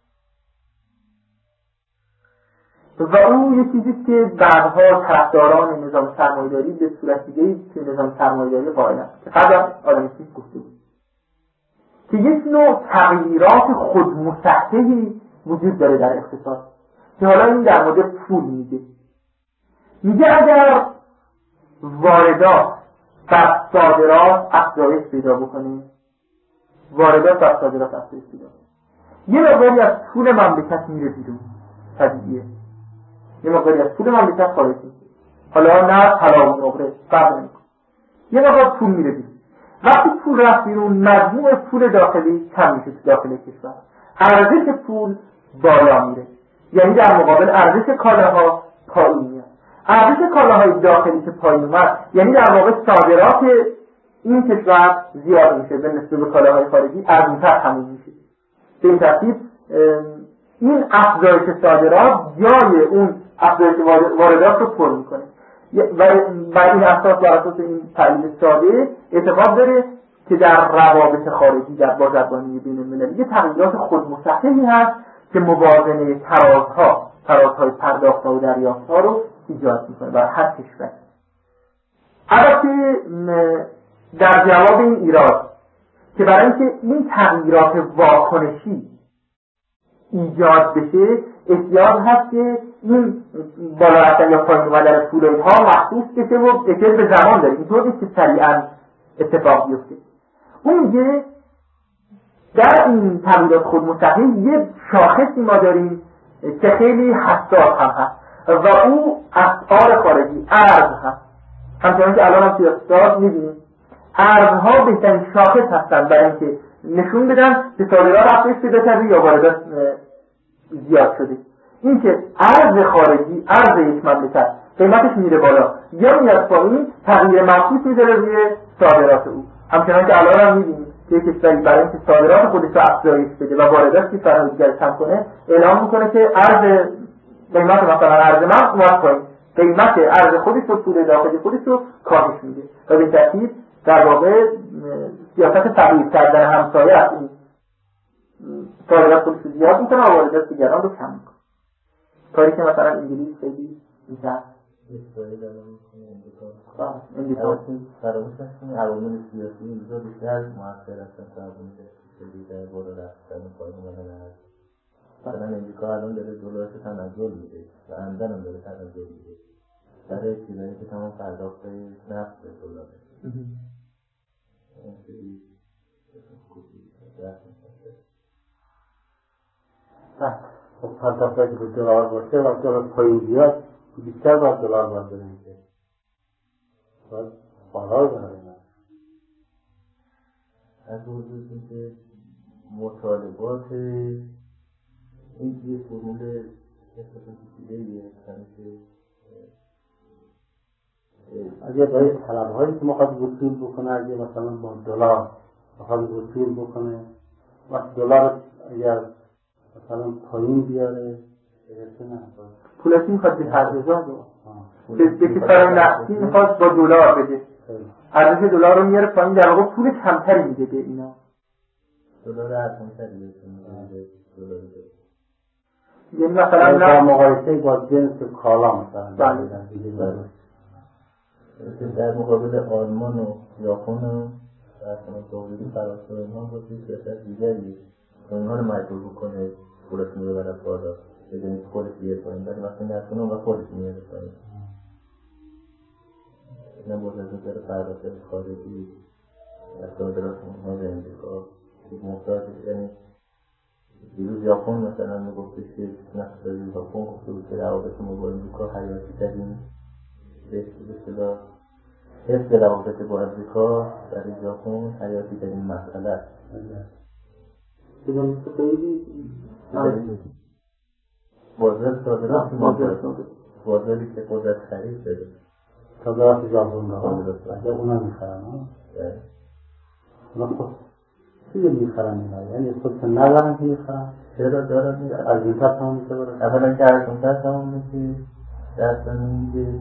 و او یه چیزی که بعدها طرفداران نظام سرمایه‌داری به صورت دیگه‌ای که نظام سرمایه‌داری قائلن که قبلا آدم اسمیت گفته بود که یک نوع تغییرات خودمسطحی وجود داره در اقتصاد که حالا این در مورد پول میگه. میگه اگر واردات و صادرات افزایش پیدا بکنه، واردات و صادرات افزایش پیدا بکنه، یه مقداری از پول مملکت میره بیرون، طبیعیه. یه مقداری از پول مملکت خارج میشه، حالا نه طلا و نقره فرق نمیکنه، یه مقدار پول میره بیرون. وقتی پول رفت بیرون مجموع پول داخلی کم میشه تو داخل کشور، ارزش پول بالا میره، یعنی در مقابل ارزش کالاها پایین میاد. ارزش کالاهای داخلی که پایین اومد یعنی در واقع صادرات این کشور زیاد میشه به نسبت به کالاهای خارجی، ارزونتر تموم میشه. به این ترتیب این افزایش صادرات جای اون افزایش واردات رو پر میکنه و بر این اساس بر اساس این تعلیل ساده اعتقاد داره که در روابط خارجی در بازرگانی بین المللی یه تغییرات خودمسطحی هست که موازنه ترازها ترازهای پرداخت‌ها و دریافت‌ها رو ایجاد میکنه بر هر کشور. البته در جواب این ایراد که برای اینکه این تغییرات واکنشی ایجاد بشه احتیاج هست که این بالا رفتن یا پایین اومدن پول ها مخصوص بشه و احتیاج به زمان داره، اینطور نیست که سریعا اتفاق بیفته. اون میگه در این تغییرات خودمسطحی یه شاخصی ما داریم که خیلی حساس هم هست و او اسعار خارجی، ارز هست. همچنان که الان هم توی اقتصاد می‌بینیم ارزها بهترین شاخص هستن برای اینکه نشون بدن که صادرات افزایش پیدا کرده یا واردات زیاد شده. این که ارز خارجی، ارز یک مملکت قیمتش میره بالا یا میاد پایین، تغییر مخصوص میذاره روی صادرات او. همچنان که الان هم می‌بینیم که که کشوری برای اینکه صادرات خودش رو افزایش بده و واردات کشورهای دیگر کم کنه اعلام میکنه که ارز قیمت مثلا ارز من اومد پایین، قیمت ارز خودش رو پول داخلی خودش رو کاهش میده و به ترتیب در واقع سیاست تبعیض کردن همسایه از این صادرات خودش رو زیاد میکنه و واردات دیگران رو کم میکنه، کاری که مثلا انگلیس خیلی می‌کنه. اسرائیل الان می‌کنه امریکا. امریکا فراموش نکنید عوامل سیاسی اینجا بیشتر مؤثر هستن تا عوامل اقتصادی در بالا رفتن پایین اومدن ارز. مثلا امریکا الان داره دلارش تنزل میده و اندن هم داره تنزل میده برای چیزایی که تمام پرداخت نفت به دلاره. خیلی خب پرداخت که به دلار باشه و دلار پایین بیاد بیشتر باید دلار باید بدهیم که باید بالا ببریم. از وجود که مطالبات این یه فرمول نسبتاً پیچیده‌ایه، همیشه اگه برای طلب‌هایی که می‌خواد وصول بکنه، اگه مثلا با دلار می‌خواد وصول بکنه وقت دلار اگر مثلا پایین بیاره برسه نه پولشی میخواد به هر هزار به کشورهای نفتی میخواد با دلار بده، ارزش دلار رو میاره پایین، در واقع پول کمتری میده به اینا، دلار ارزان‌تری بده دلار بده. یعنی مثلا در مقایسه با جنس کالا مثلا در مقابل آلمان و ژاپن و مثلا سعودی فرانسه و اینها با سیاست دیگری اونها رو مجبور بکنه پولشون رو ببره بالا، بدون خودش بیاره پایین، ولی وقتی نتونه اون وقت خودش میاره پایین. اینا باز از نظر پرداخت خارجی از صادرات اونها به امریکا محتاجه. یعنی دیروز ژاپن مثلا میگفتش که نقصداری ژاپن گفته بود که روابط ما با امریکا حیاتی ترین به اصطلاح حفظ روابط با امریکا برای ژاپن حیاتی ترین مسئله است. بگم خیلی بازار صادرات بازاری که قدرت خرید داره صادرات ژاپن رو اونا میخرن ها چیزی میخرن اینا، یعنی خودشون ندارن که میخرن چرا دارن از این طرف هم میشه برن اولا که از اون طرف هم میشه در زمینی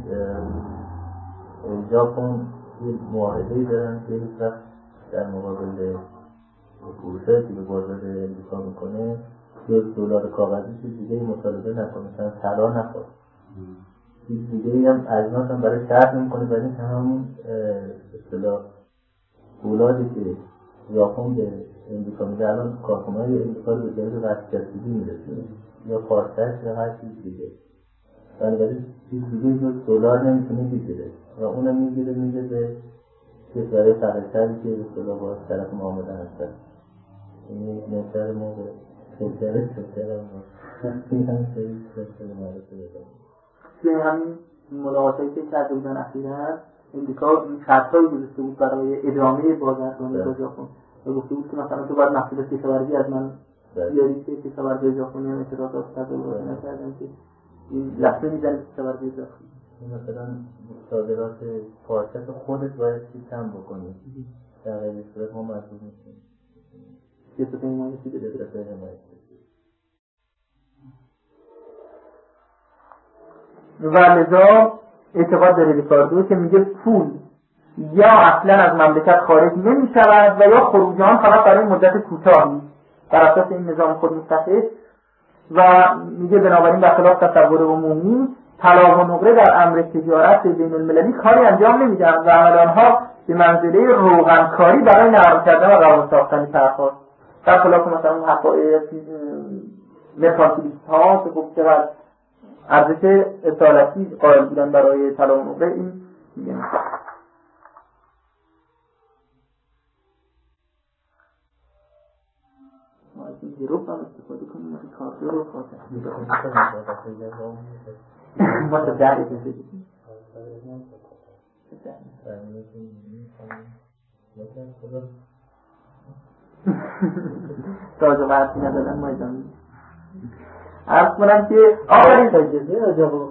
ژاپن یه معاهده‌ای دارن که هیچ وقت در مقابل فروشایی که به بازار امریکا میکنه جز دلار کاغذی چیز دیگه مطالبه نکنه، مثلا طلا نخواد، چیز دیگه هم اجناس هم برای شرط نمیکنه، برای این همون اصطلاح اولادی که ژاپن به امریکا میده الان کارخونه‌های امریکا رو به جهت ورشکستگی میرسونه یا پارچش یا هر چیز دیگه، بنابراین چیز دیگه جز دلار نمیتونه بگیره و اونم میگیره میده به کشورهای فقیرتری که به اصطلاح با طرف معامله هستن. این نظر ما به کشور کشور ما این هم خیلی کشور معرفه بده. توی همین ملاقاتی که کرده بودن اخیراً امریکا شرطایی گذاشته بود برای ادامه بازرگانی با ژاپن و گفته بود که مثلا تو باید محصولات کشاورزی از من بیاری که کشاورزی ژاپنی هم اعتراضات کرده بود نکردن که این لحظه میزنه کشاورزی ژاپنی. مثلا صادرات پارچه خودت باید کم بکنی، در غیر صورت ما مجبور میشیم سیاست حمایتی بده. سیاست حمایتی و لذا اعتقاد داره ریکاردو که میگه پول یا اصلا از مملکت خارج نمی شود و یا خروج آن فقط برای مدت کوتاهی بر اساس این نظام خود متحد، و میگه بنابراین برخلاف تصور عمومی طلا و نقره در امر تجارت بین المللی کاری انجام نمیدن و عمل آنها به منزله روغنکاری برای نرم کردن و روان ساختن طرح‌ها، برخلاف مثلا اون حقایق مرکانتیلیست ها که خب چقدر ارزش اصالتی قائل بودن برای طلا و نقره. این میگه ما از این ظروف هم استفاده کنیم از کارده رو خاطر ما تا دری بزنیم تازه وقتی ندادن ما ادامه عرض کنم که آخرین تجربه را جا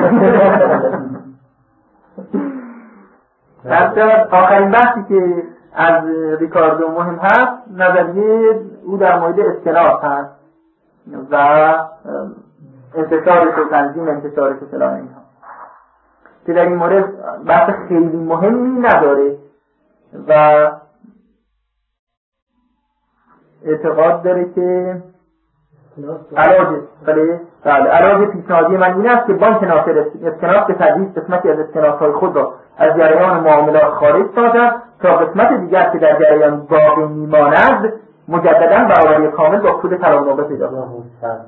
آخرین بحثی که از ریکاردو مهم هست نظریه او در مورد اسکناس هست و انتشارش و تنظیم انتشارش و فلان اینها که در این مورد بحث خیلی مهمی نداره و اعتقاد داره که علاج بله بله علاج پیشنهادی من این است که بانک ناصر اسکناس به تدریج قسمتی از اسکناس‌های خود را از جریان معاملات خارج سازد تا قسمت دیگر که در جریان باقی میماند مجددا برابری کامل با پول طلاق پیدا کند.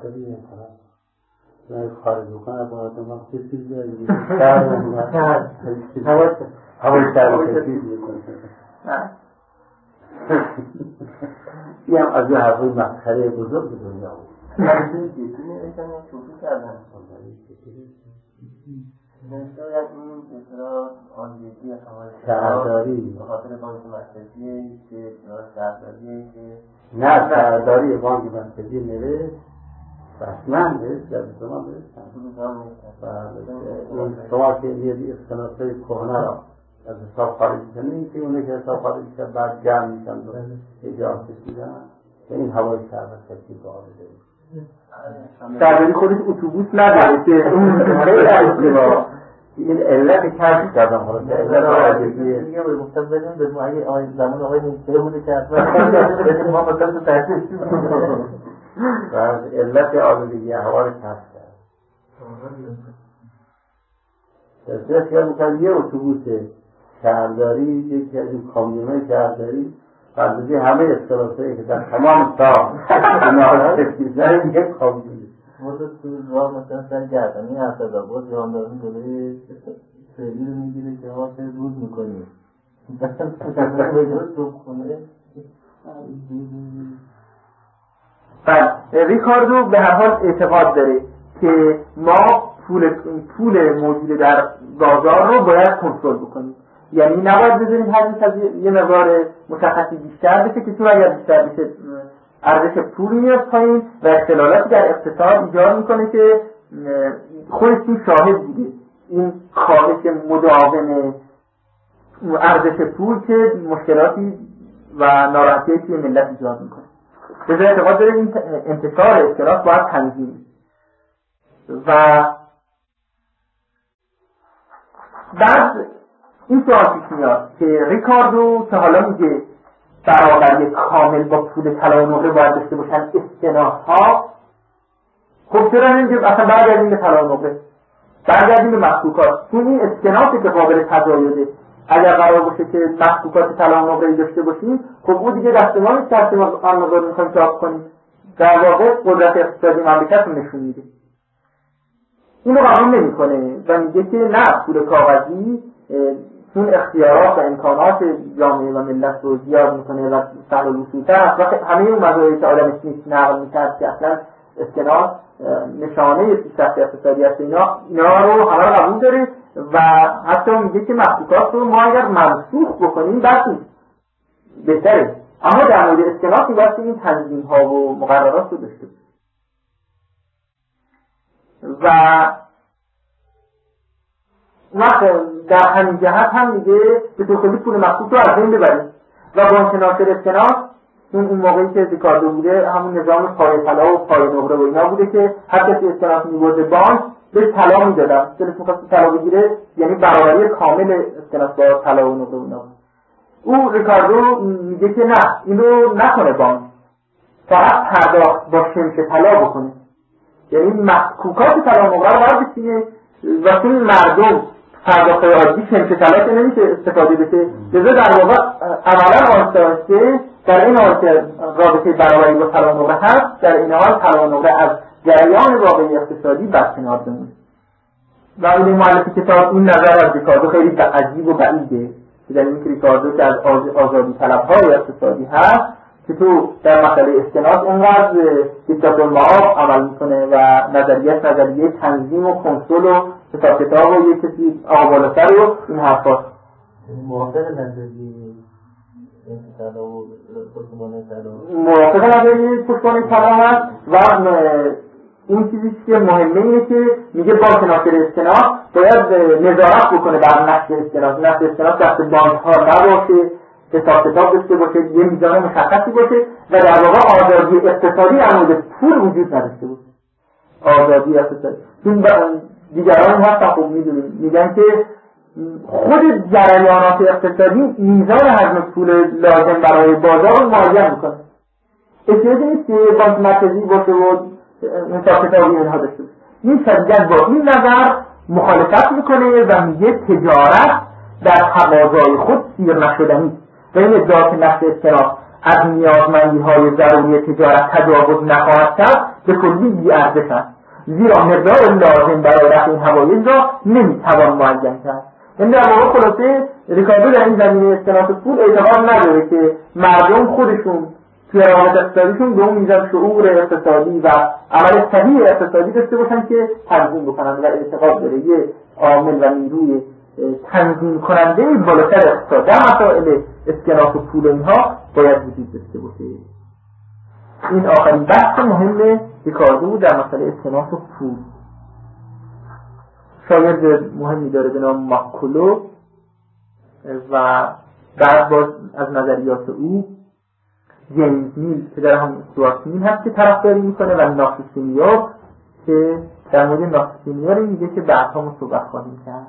نه خارج بکنه باید ما کسی بیاری شهر اومد هوای شهر کسی میکنه این هم از یه حرفای مسخره بزرگ به دنیا بود نمیتونی جدی نمیشن یا شوخی کردن شاید این اصلا آنجیزی شهرداری به خاطر بانک مرکزی که شهرداریه که نه شهرداری بانک مرکزی نوشت بسمن نوشت در شما نوشتن شما که یه اسکناسای کهنه را از حساب خارج کنید که اونه که حساب خارج کنید بعد جمع میشن و اجازه کشیدن که این هوای شهر کسی بارده شهرداری خودش اتوبوس نداره که اون خیلی اشتباه این علت کشف کردم حالا که علت آجگیه دیگه باید گفتم بدون به ما اگه آقای زمان آقای نیسته بوده که اصلا ما مثلا تو تحصیل و علت آلودگی هوا رو کشف کرد در خیال میکنم یه اتوبوس شهرداری یکی از این کامیونای شهرداری فردازی همه اسکناسایی که در تمام سال نهارشیزن یک کامیونی بوده تو راه مثلا سر گردن این هفته دا بود جاندارمی داره سریع رو میگیره که ها سر روز میکنیم بله ریکاردو به هر حال اعتقاد داره که ما پول پول موجود در بازار رو باید کنترل بکنیم یعنی نباید بذاریم هر از یه مقدار مشخصی بیشتر بشه که تو اگر بیشتر بشه ارزش پول میاد پایین و اختلالاتی در اقتصاد ایجاد میکنه که خودتون شاهد بوده این کاهش مداوم ارزش پول که مشکلاتی و ناراحتی توی ملت ایجاد میکنه. به اعتقاد داره این انتشار اسکناس باید تنظیم و بعد این سوال پیش میاد که ریکاردو که حالا میگه برابری کامل با پول طلا و نقره باید داشته باشن اسکناس ها خب چرا نمیگه اصلا برگردیم به طلا و نقره برگردیم به مفکوکات چون این اسکناسی که قابل تزایده اگر قرار باشه که مفکوکات طلا و نقره داشته باشیم خب او دیگه دست ما نیست که ما آنمازار میخوایم چاپ کنیم در واقع قدرت اقتصادی مملکت رو نشون میده اینو قبول نمیکنه و میگه که نه پول کاغذی چون اختیارات و امکانات جامعه و ملت رو زیاد میکنه و سهل الوصول‌تر است و همه اون مزایایی که آدم اسمیت نقل میکرد که اصلا اسکناس نشانه پیشرفت اقتصادی است اینا اینا رو همه رو قبول داره و حتی میگه که مفکوکات رو ما اگر منسوخ بکنیم بس بهتره اما در مورد اسکناس این باید این تنظیم ها و مقررات رو داشته و وقت در همین جهت هم میگه به طور کلی پول مخصوص رو از بین ببریم و بانک ناصر اسکناس اون اون موقعی که ریکاردو بوده همون نظام پای طلا و پای نقره و اینا بوده که هر کسی اسکناس می‌برده بانک بهش طلا میدادن دلش می‌خواست طلا بگیره یعنی برابری کامل اسکناس با طلا و نقره و اینا او ریکاردو میگه که نه اینو نکنه بانک فقط پرداخت با شمش طلا بکنه یعنی مفکوکات طلا و نقره رو باید بسیه و چون مردم پرداخت عادی شمش طلا که نمیشه استفاده بشه لذا در واقع عملا آنسانسه در این حال که رابطه برابری با طلا و نقره هست در این حال طلا و نقره از جریان واقعی اقتصادی برکنار بمونه و این مؤلف کتاب این نظر از ریکاردو خیلی عجیب و بعیده که در این که ریکاردو که از آزادی طلب‌های اقتصادی هست که تو در مسئله اسکناس اینقدر دیکتاتور معاف عمل میکنه و نظریه نظریه تنظیم و کنترل و حساب کتاب و یک کسی آقابالاتر و این حرفا موافق نظریه طلا و پشتوانه طلا موافق نظریه پشتوانه طلا هست و این چیزی که مهمه اینه که میگه بانک ناصر اسکناس باید نظارت بکنه بر نقش اسکناس نقش اسکناس دست بانک ها نباشه حساب کتاب داشته باشه، یه میزان مشخصی باشه و در واقع آزادی اقتصادی در مورد پول وجود نداشته باشه. آزادی اقتصادی این دیگران هستن خوب میدونیم میگن که خود جریانات اقتصادی میزان حجم پول لازم برای بازار رو معین میکنه. احتیاجی نیست که بانک مرکزی باشه و حساب کتابی اینها داشته باشه. این شدیداً با این نظر مخالفت میکنه و میگه تجارت در تقاضای خود سیر نشدنی و این ادعا که نفس اصطلاح از نیازمندی های ضروری تجارت تجاوز نخواهد کرد به کلی بی‌ارزش است، زیرا مقدار لازم برای رفع این حوایج را نمیتوان معین کرد. این در واقع خلاصه ریکاردو در این زمینه اصطلاح پول اعتقاد نداره که مردم خودشون توی روابط اقتصادیشون به اون میزان شعور اقتصادی و عمل صحیح اقتصادی داشته باشن که تنظیم بکنن و اعتقاد داره یه عامل و نیروی تنظیم کننده بالاتر اقتصاد در مسائل اسکناس و پول اینها باید وجود داشته باشه. این آخرین بحث مهم ریکاردو بود در مسئله اسکناس و پول. شاگرد مهمی داره به نام ماکولو و بعد باز از نظریات او جیمز میل که در هم استوارت میل هست که طرفداری میکنه و ناسوسینیا که در مورد ناسوسینیا رو میگه که بعدها ما صحبت خواهیم کرد.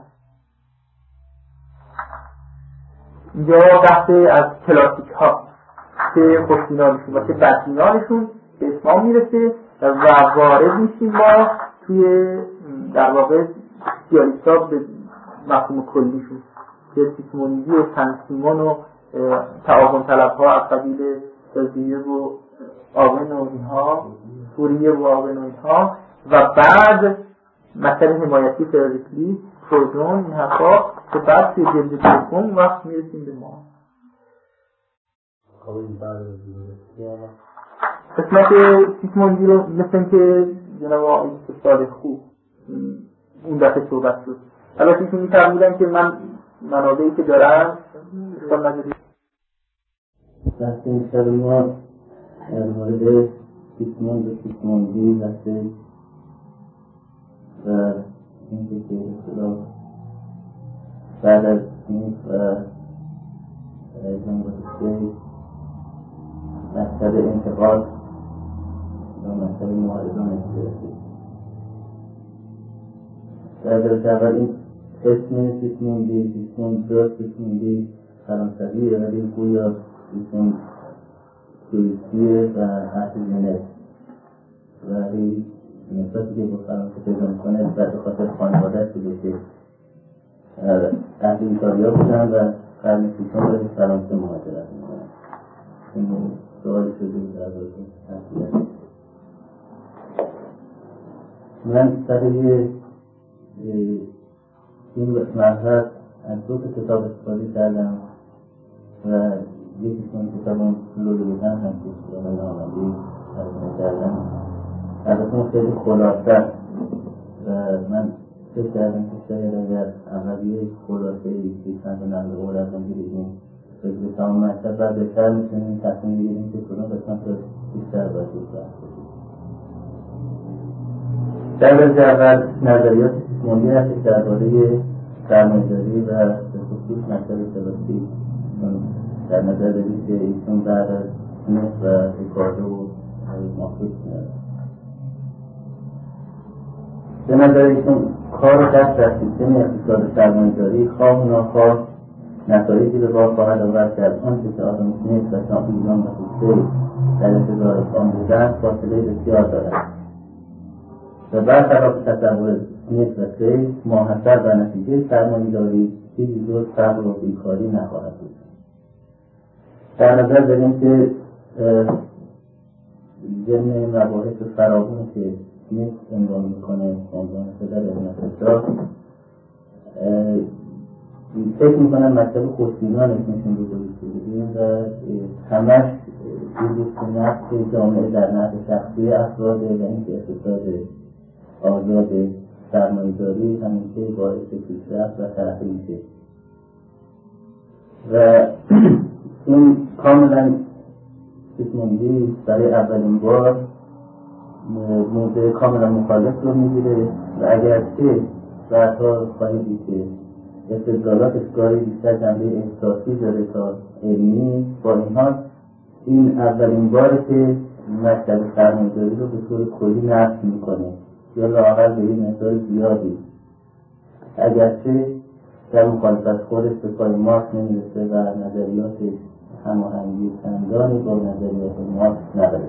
اینجا بحث از کلاسیک ها که خوشبینانشون و که بدبینانشون به اتمام میرسه و وارد میشیم ما توی در واقع دیالیستا به مفهوم کلیشون که سیسموندی و سنسیمون و تعاون طلب ها از قبیل سازیه و آون و اینها فوریه و آون و اینها و بعد مثل حمایتی فردریکلی پروژون این حرفا که بعد توی جلد دوم وقت میرسیم به ما. قسمت سیسموندی رو مثل که جناب آقای صالح خوب اون دفعه صحبت شد. البته ایشون می‌فرمودن که من منابعی که دارم اشکال نداره. دست این شب ما در مورد سیسموند و سیسموندی دسته و این که که اصطلاح بعد از این و جنباشته مکتب انتقاد و مکتب معارضان اختیارسی در درجه اول این اسم سیسموندی سیسموند دو سیسموندی فرانسویه ولی گویا سیسموند سوئیسیه و حرف یونس ولی نسبتی که با فرانسه پیدا میکنه و به خاطر خانواده‌اش بوده که اهل ایتالیا بودن و قرن ششم به فرانسه مهاجرت میکنن. این سوالی شده بود در مورد اصلیت. من سریع این مطلب از دو کتاب استفاده کردم و یکیشون کتابم لولی بودن هم که سراغ نامدی ترجمه کردم. البته خیلی خلاصه و من فکر کردم که شاید اگر اولیه خلاصه ای چند تا نقل قول از اون گیریدیم به تمام مطلب بعد بهتر میتونیم تصمیم بگیریم که کدوم قسمت رو بیشتر باید بکنیم. در درجه اول نظریات سیسموندی هست که درباره سرمایه‌داری و به خصوص مسائل کلاسیک در نظر دارید که ایشون بعد از سمیت و ریکاردو و مارکس میاد. به نظر ایشون کار دست در سیستم اقتصاد سرمایه‌داری خواه و ناخواه نتایجی به بار خواهد آورد که از آنچه که آدم سمیت و شامپیون و خوسته در انتظار آن بودند فاصله بسیار دارد و برخلاف تصور سمیت و کری ماحصل و نتیجه سرمایه‌داری چیزی جز فقر و بیکاری نخواهد بود. در نظر داریم که ضمن مباحث فراوانی که سمیت عنوان میکنه عنوان پدر علم اقتصاد فکر میکنم مکتب خوشبینان اسمشون رو بودیم و همش دیدید نفس جامعه در نفس شخصی افراده و اینکه اقتصاد آزاد سرمایه‌داری همیشه باعث پیشرفت و ترقی میشه و این کاملا سیسموندی برای اولین بار موضوع کاملا مخالف رو میگیره و اگرچه بعدها خواهید دید که استدلالاتش گاهی بیشتر جنبه احساسی داره تا علمی. با این حال این اولین باره که مکتب سرمایه‌داری رو به طور کلی نقد میکنه یا لااقل به این مقدار زیادی، اگرچه در مخالفت خودش به پای مارکس نمیرسه و نظریاتش هماهنگی چندانی با نظریات مارکس نداره.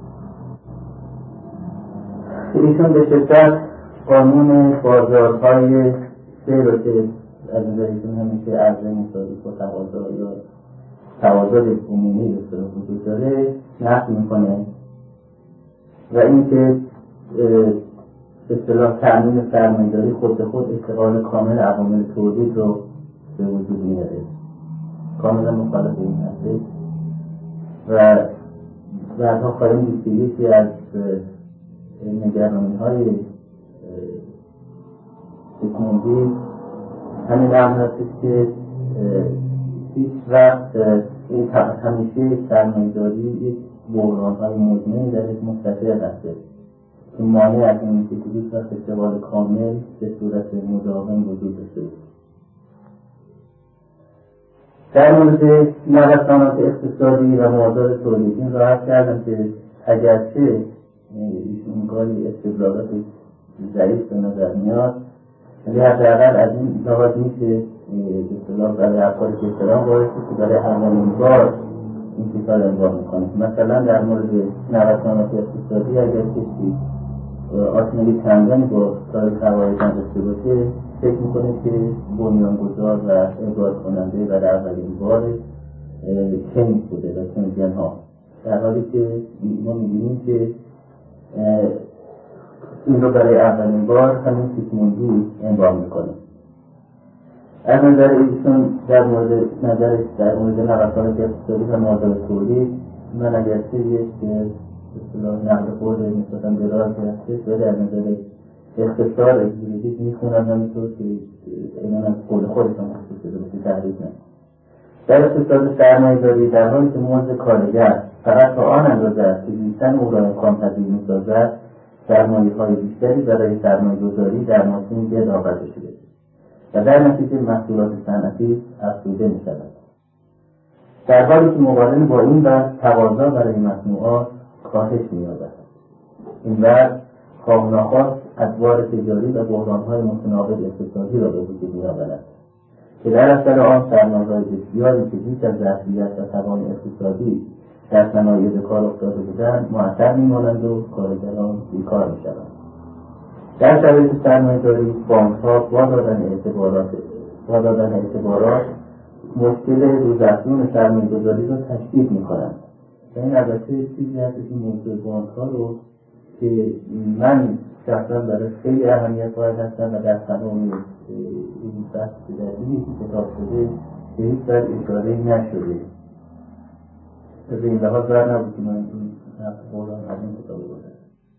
ایشون به شدت قانون بازارهای سه رو که از نظریتون همیشه عرضه مصادیق و تقاضا یا تقاضا عمومی به اصطلاح وجود داره نقد میکنه و اینکه به اصطلاح تأمین سرمایه‌داری خود به خود اشتغال کامل عوامل تولید رو به وجود میاره. کاملا مخالف این هسته و بعدها خواهیم دید که یکی از نگرانی‌های سیکموندی همین امر هستش که هیچ وقت این همیشه سرمایه‌داری یک بحران‌های مزمنی درش مستقر هسته که مانع از این که هیچ وقت اشتغال کامل به صورت مداوم وجود داشته باشه. در مورد نوسانات اقتصادی و مازاد تولیدی این راحت کردم که اگرچه ایشون گاهی استدلالات ضعیف به نظر میاد ولی حداقل از این لحاظ میشه به اصطلاح برای افکار که احترام باعث که برای اولین بار این کتاب انجام میکنه. مثلا در مورد نوسانات اقتصادی اگر کسی آشنایی چندانی با کار قواعد داشته باشه فکر میکنه که بنیانگذار و ابراز کننده برای اولین بار کینز بوده و کینزیان ها، در حالی که ما میبینیم که این رو برای اولین بار همین سیکموندی عنوان میکنه. از نظر ایشون در مورد نظرش در مورد نوسانات اقتصادی و مازاد تولید من اگرچه یک اصطلاح نقل قول نسبتاً درازی هستش ولی از نظر اختصار اگزیریدیک میخونم همینطور که اینان از قول خودشان مخصوص شده باشه تحریف نه. در اقتصاد سرمایه‌داری در حالی که مزد کارگر فقط تا آن اندازه است که زیستن او را امکان پذیر می‌سازد، سرمایه‌های بیشتری برای سرمایه‌گذاری در ماشین گرد آورده شده و در نتیجه محصولات صنعتی افزوده می‌شود، در حالی که مقارن با این وضع تقاضا برای مصنوعات کاهش می‌یابد. این وضع خواه ناخواه ادوار تجاری و بحران‌های متناوب اقتصادی را به وجود می‌آورد که در اثر آن سرمایه‌های بسیاری که هیچ از ظرفیت و توان اقتصادی در صنایع به کار افتاده بودند معطل می‌مانند و کارگران بیکار می‌شوند. در شرایط سرمایه‌داری بانک‌ها با دادن اعتبارات با دادن اعتبارات مشکل روزافزون سرمایه‌گذاری را تشدید می‌کنند. این البته چیزی هست که موضوع بانک‌ها رو که من شخصا برای خیلی اهمیت قائل هستم و در تمام این بحث که در این کتاب شده به هیچ بر اشاره نشده. به این لحاظ بر نبود که من این نفت قولان از این کتاب بودم.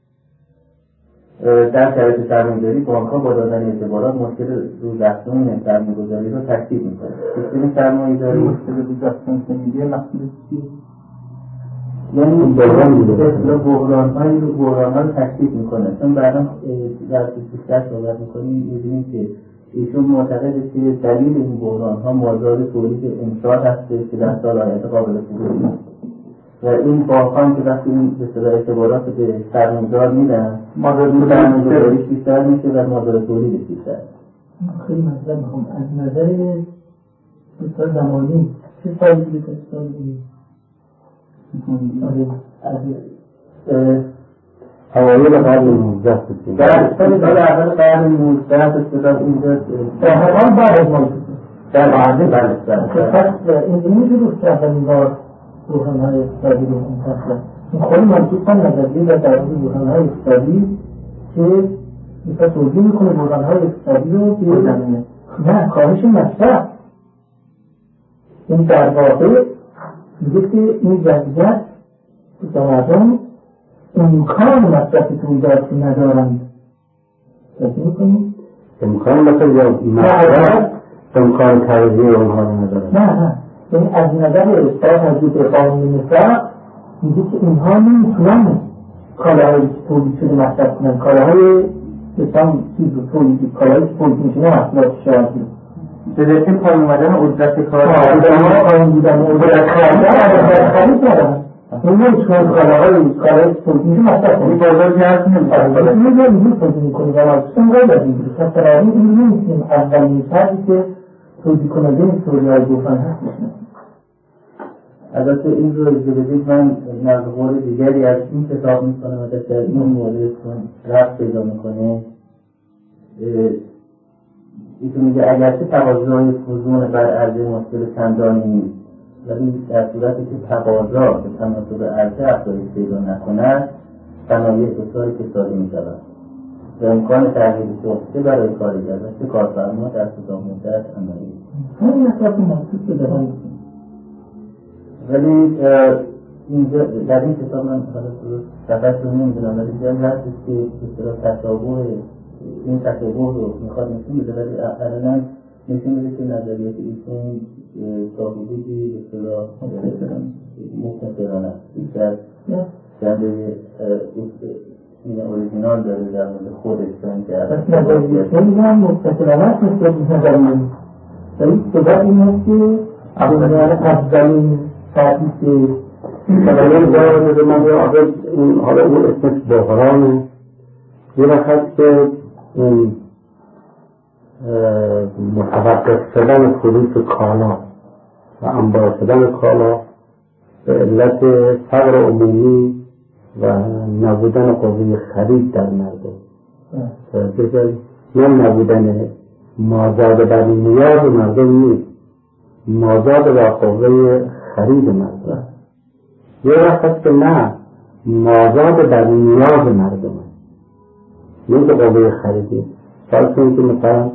در شرایط سرمایه‌داری بانک‌ها با دادن اعتبارات مشکل روزافزون سرمایه‌گذاری رو تشدید می‌کنه. سیستم سرمایه‌داری مشکل روزافزون که میگه مقصود چیه؟ یعنی بحران‌های رو بحران‌ها رو تشدید می‌کنه. چون بعدا در بیشتر صحبت می‌کنیم می‌بینیم که ایشون معتقده که دلیل این بحران‌ها مازاد تولید امسال هستش که در سال آینده قابل فروش نیست و این بانک‌ها که وقتی این به اصطلاح اعتبارات به سرمایه‌دار میدن مازاد سرمایه‌داریش بیشتر میشه و مازاد تولیدش بیشتر. خیلی مطلب می‌خوام از نظر بسیار زمانی چه سالی دیگه تا سال دیگه اوایل قرن نوزده بود. در سال اول قرن نوزده اصطلاح اینجا تقریبا بعد از ما در بعد بله پس اینجوری می‌دونست که اولین بار بحران‌های اقتصادی رو انتخاب این خیلی منطقی نظریه و در مورد بحران‌های اقتصادی که مثلا توضیح می‌کنه بحران‌های اقتصادی رو که نه کاهش مصرف این در واقع میگه که این وضعیت که مردم امکان مصرف تولیدات ندارند. فکر می‌کنید؟ امکان مثلا یا مصرف امکان توزیع اونها رو ندارند. نه نه یعنی از نظر استاد قانون مصرف میگه که اینها نمیتونن کالاهای تولید شده مصرف کنن، کالاهای بسیار چیز رو تولید کالاهای تولید میشونه محصولات شهری به ذکر پایین اومدن اجرت کار پایین بودن اجرت خرید ندارن این چون کالاهای کالای تولیدی مصرف کنید بازار جذب نمی‌کنه میگه میگه توضیح می‌کنه و اصلا غیر از این که تقریبا این نیستیم اولین شرطی که توضیح کننده سوریای گفتن هست. البته این رو اجازه بدید من نقل قول دیگری از این کتاب می‌کنم و در این مورد رفت پیدا می‌کنه. ایشون میگه اگرچه تقاضای فزون بر عرضه مشکل چندانی نیست، ولی در صورتی که تقاضا به تناسب عرضه افزایش پیدا نکند صنایع بسیاری کسادی می‌شود و امکان تغییر شغل چه برای کارگر و چه کارفرما در کوتاه مدت عملی همین اصلاف محسوس به دهان ولی اینجا در این کتاب من صفحه رو نمیدونم ولی جایی هست که به اصطلاح تشابه این تشابه رو میخواد نشون بده ولی اقلا نشون بده که نظریات ایشون تا حدودی به اصطلاح مختصرانه است. بیشتر جنبه این اوریجینال داره در مورد خودش چون که پس نظریات هم مختصرانه است نسبت به نظریات ولی صدا این هست که اولین تحقیق سلام داره به من اون حالا اون اسمش بحرانه یه وقت که این متوقف شدن فروش کالا و انبار شدن کالا به علت فقر عمومی و نبودن قوه خرید در مردم بذاری نه نبودن مازاد بر نیاز مردم نیست مازاد بر قوه خرید مردم یه وقت که نه مازاد بر نیاز مردم نه که قوه خریدی فرض کنید که مثلا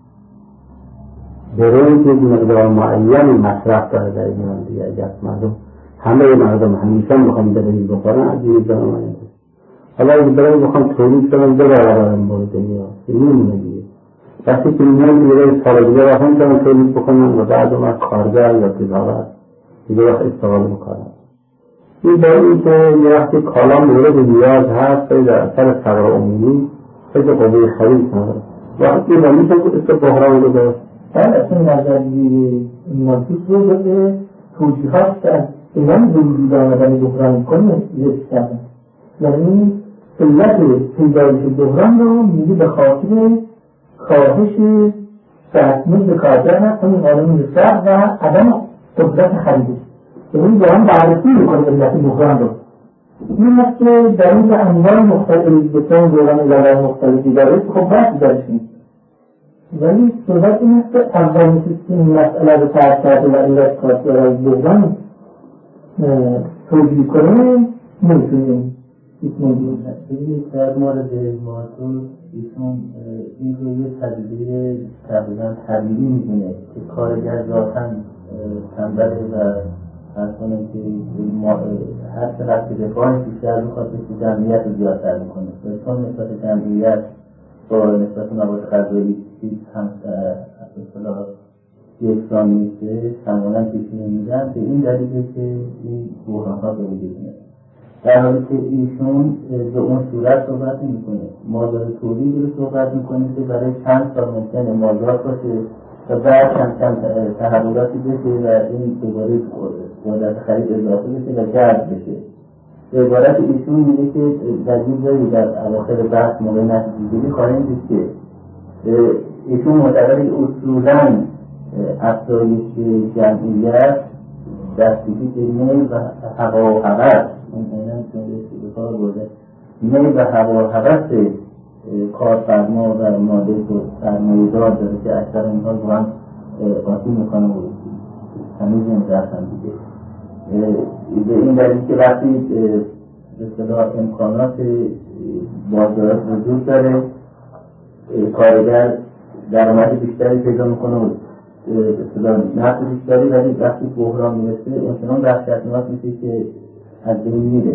برنج یک مقدار معین مصرف داره در ایران دیگه اگر مردم همه مردم همیشه میخوام برنج بخورن از این جان آمده حالا اگه برنج بخوام تولید کنم دو برابر مورد نیاز نمیمونه دیگه وقتی که میان دیگه سال دیگه وقت میتونم تولید بکنم و بعد اومد کارگر یا تجارت دیگه وقت استفاده میکنم این دلیلی که یه وقتی کالا مورد نیاز هست در اثر فقر عمومی خیلی قوه خرید نداره وقتی و میشه که اسم بحران رو داره در اصلا نظریه منطوس رو به توجیهات که از ایمان وجود آمدن بحران میکنه ذکر کردن یعنی علت پیدایش بحران رو میگه به خاطر کاهش دستمزد کارگر هست همین قانون سر و عدم قدرت خریدش یعنی با هم بررسی میکنه علت بحران رو این هست که در این انواع مختلف بسیار دوران علت مختلفی داره خب باید درش نیست ولی صحبت این است که اول میشه این مسئله رو ترک کرده و علت کارگرهای بحران توجیه کنه نمیتونیم ببینید در مورد موضوع ایشون این رو یه تجربه تقریبا طبیعی میدونه که کارگر ذاتاً تنبله و هر کنه که هر چقدر که رفاهش بیشتر میخواد که جمعیت رو زیادتر میکنه و چون نسبت جمعیت با نسبت مواد غذایی چیز هم اصطلاح یکسان نیسته همانا پیشینه میدن به این دلیله که این بحران‌ها به وجود میاد در حالی که ایشون به اون صورت صحبت نمی‌کنه مازاد تولیدی رو صحبت می‌کنه که برای چند سال ممکنه مازاد باشه و بعد چند چند تحولاتی بشه و این دوباره قدرت خرید اضافه بشه و جذب بشه به عبارت ایشون میگه که در این جایی در اواخر بحث موقع نتیجه‌گیری خواهیم دید که ایشون معتقده که اصولاً افزایش جمعیت دستگیری به میل و هوا و هوس این اینان به کار برده میل و هوا و هوس کارفرما و مالک و سرمایه‌دار داره که اکثر اینها با هم قاطی میکنه و تمیز نمی‌درسن دیگه به این دلیل که وقتی به اصطلاح امکانات بازار وجود داره کارگر درآمد بیشتری پیدا میکنه و به اصطلاح نفع بیشتری ولی وقتی بحران میرسه امکانات وحشتناک میشه که از بین میره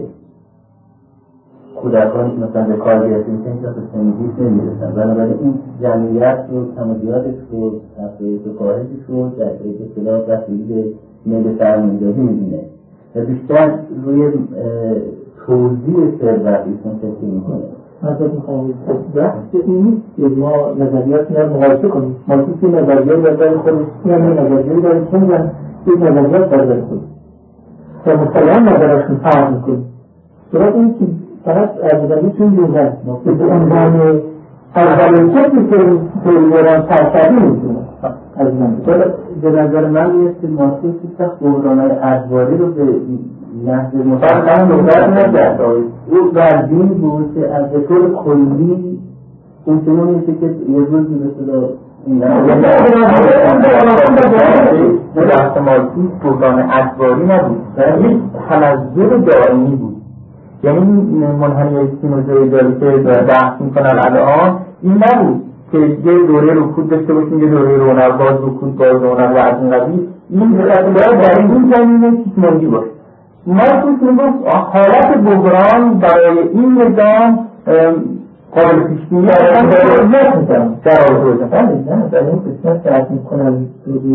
کودکانی که مثلا به کار گرفته میشه این تا به سنگیز نمیرسن بنابراین این جمعیت رو تمادیاتش رو افزایش و کاهشش رو در اصطلاح بستگی به میل سرمایه‌داری میبینه و بیشتر روی توزیع ثروت ایشون تاکید میکنه مثلا میخوایم بحث این نیست که ما نظریات رو مقایسه کنیم. ما که نظریات داره خودش یعنی نظریات داره که میگن یک نظریات داره خودش و مسلمان نظرشون فرق میکنیم. درست این که فقط ارزیدنی توی دیگه که به عنوان اولین کسی که تولیداران سرکردی میتونه از من به نظر من میاد که ماسوس سخت بحرانهای ادواری رو به نحو مطابق نظر نکرد. او بردین بود که از به طور کلی اینطوری میشه که یه روزی به صدا بحث ماسوس بحران ادواری نبود، یک تنزل دائمی بود. یعنی منحنی اسپینوزایی داری که بحث میکنن الان این نبود که یه دوره رکود داشته باشیم، یه دوره رونق باز رکود باز رونق و از این قبیل. این باید در این زمینه تیکمندی باشه. مارکوس میگفت حالت بحران برای این نظام قابل پیش‌بینی در رابطه بزنم در این قسمت که از میکنم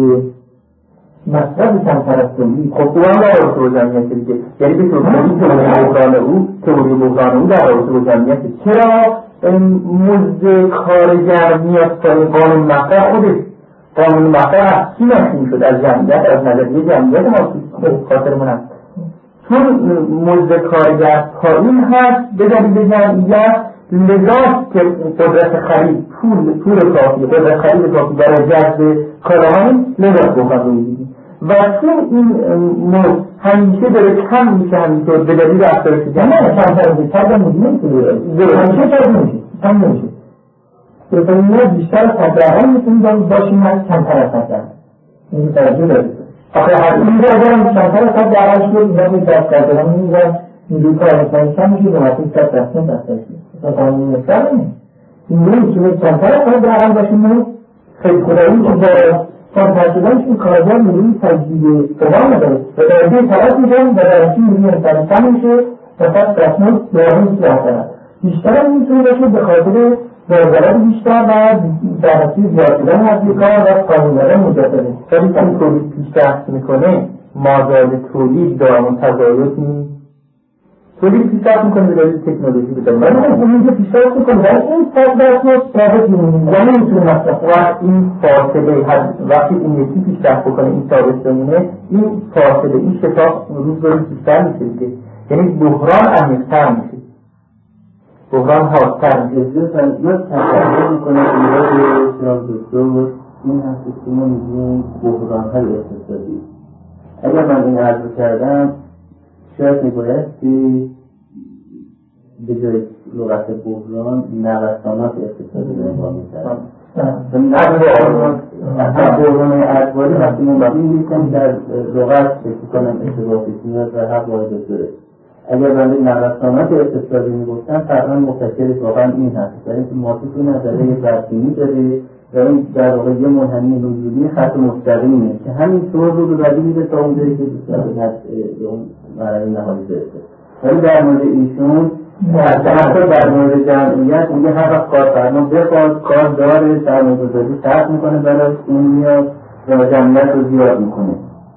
مصرف کمترستانی خب او هم در رابطه با جمعیت دیگه، یعنی به طور کلی تئوری بحران او تئوری بحران او در رابطه با جمعیت. چرا مزد کارگر میاد تا این قانون مقطع خودش قانون مقطع از کی نشین شد؟ از جمعیت، از نظریه جمعیت ما خاطرمون هست. چون مزد کارگر پایین هست به دلیل جمعیت، لذا که قدرت خرید پول پول کافی قدرت خرید کافی برای جذب کارآمد لذا بحران رو می‌بینیم. و چون این مزد همیشه داره کم میشه همینطور به دلیل افزایش جمعیت نه کمتر میشه کم نمیشه همیشه کم نمیشه کم نمیشه بکنیم ما بیشتر از صدرهان میتونیم باشیم از کمتر از صدرهان این توجه دارید. آخه هر این دارم کمتر از صدرهان شد اینا می دست کردن میگن اینجور کار میکنیم کم میشه به حتی صد دستان دستان شد مثلا قانون نفر نمید این روی که کمتر از صدرهان باشیم خیلی خدایی که با کمتر شدنش این کارگر میلیون تجدید فرام نداره و درجه طرف میگن و درجه میلیون انسان کم میشه و پس دستان دوارون سیاه بیشتر هم میتونه باشه به خاطر درجات بیشتر و در نتیجه زیاد شدن هزینه کار و قانون‌داران مجدده. ولی که تولید پیشرفت میکنه مازاد تولید دارم تضایع نیست. تولید پیشرفت میکنه به دلیل تکنولوژی بده. ولی اون که پیشرفت میکنه ولی این صد درصد ثابت میمونه. یعنی نمیتونه مصرف و این فاصله وقتی اون یکی پیشرفت بکنه این ثابت بمونه، این فاصله این شتاب روز به روز بیشتر میشه دیگه. یعنی بحران عمیق‌تر میشه. بحران حادتر میشه. من تشکر میکنم ایراد جناب دکتر این هست که ما میگیم بحران‌های اقتصادی. اگر من این عرض کردم شاید میبایستی به جای لغت بحران نوسانات اقتصادی رو نگاه میکردم. بحران ادواری وقتی ما میگیم در لغت فکر کنم اشتباه پیش میاد و حق وارد شده. اگر من به نوسانات اقتصادی میگفتم تقریبا متشکل واقعا این هست در اینکه ماسوس این نظریه برسینی داره و این در واقع یه منحنی نزولی خط مستقیمه که همینطور رو به بدی میده تا اونجایی که به اون مرحله نهایی برسه. ولی در مورد ایشون حتی در مورد جمعیت میگه هر وقت کارفرما بخواد کار داره سرمایه‌گذاری سخت میکنه برای اون میاد و جمعیت رو زیاد میکنه.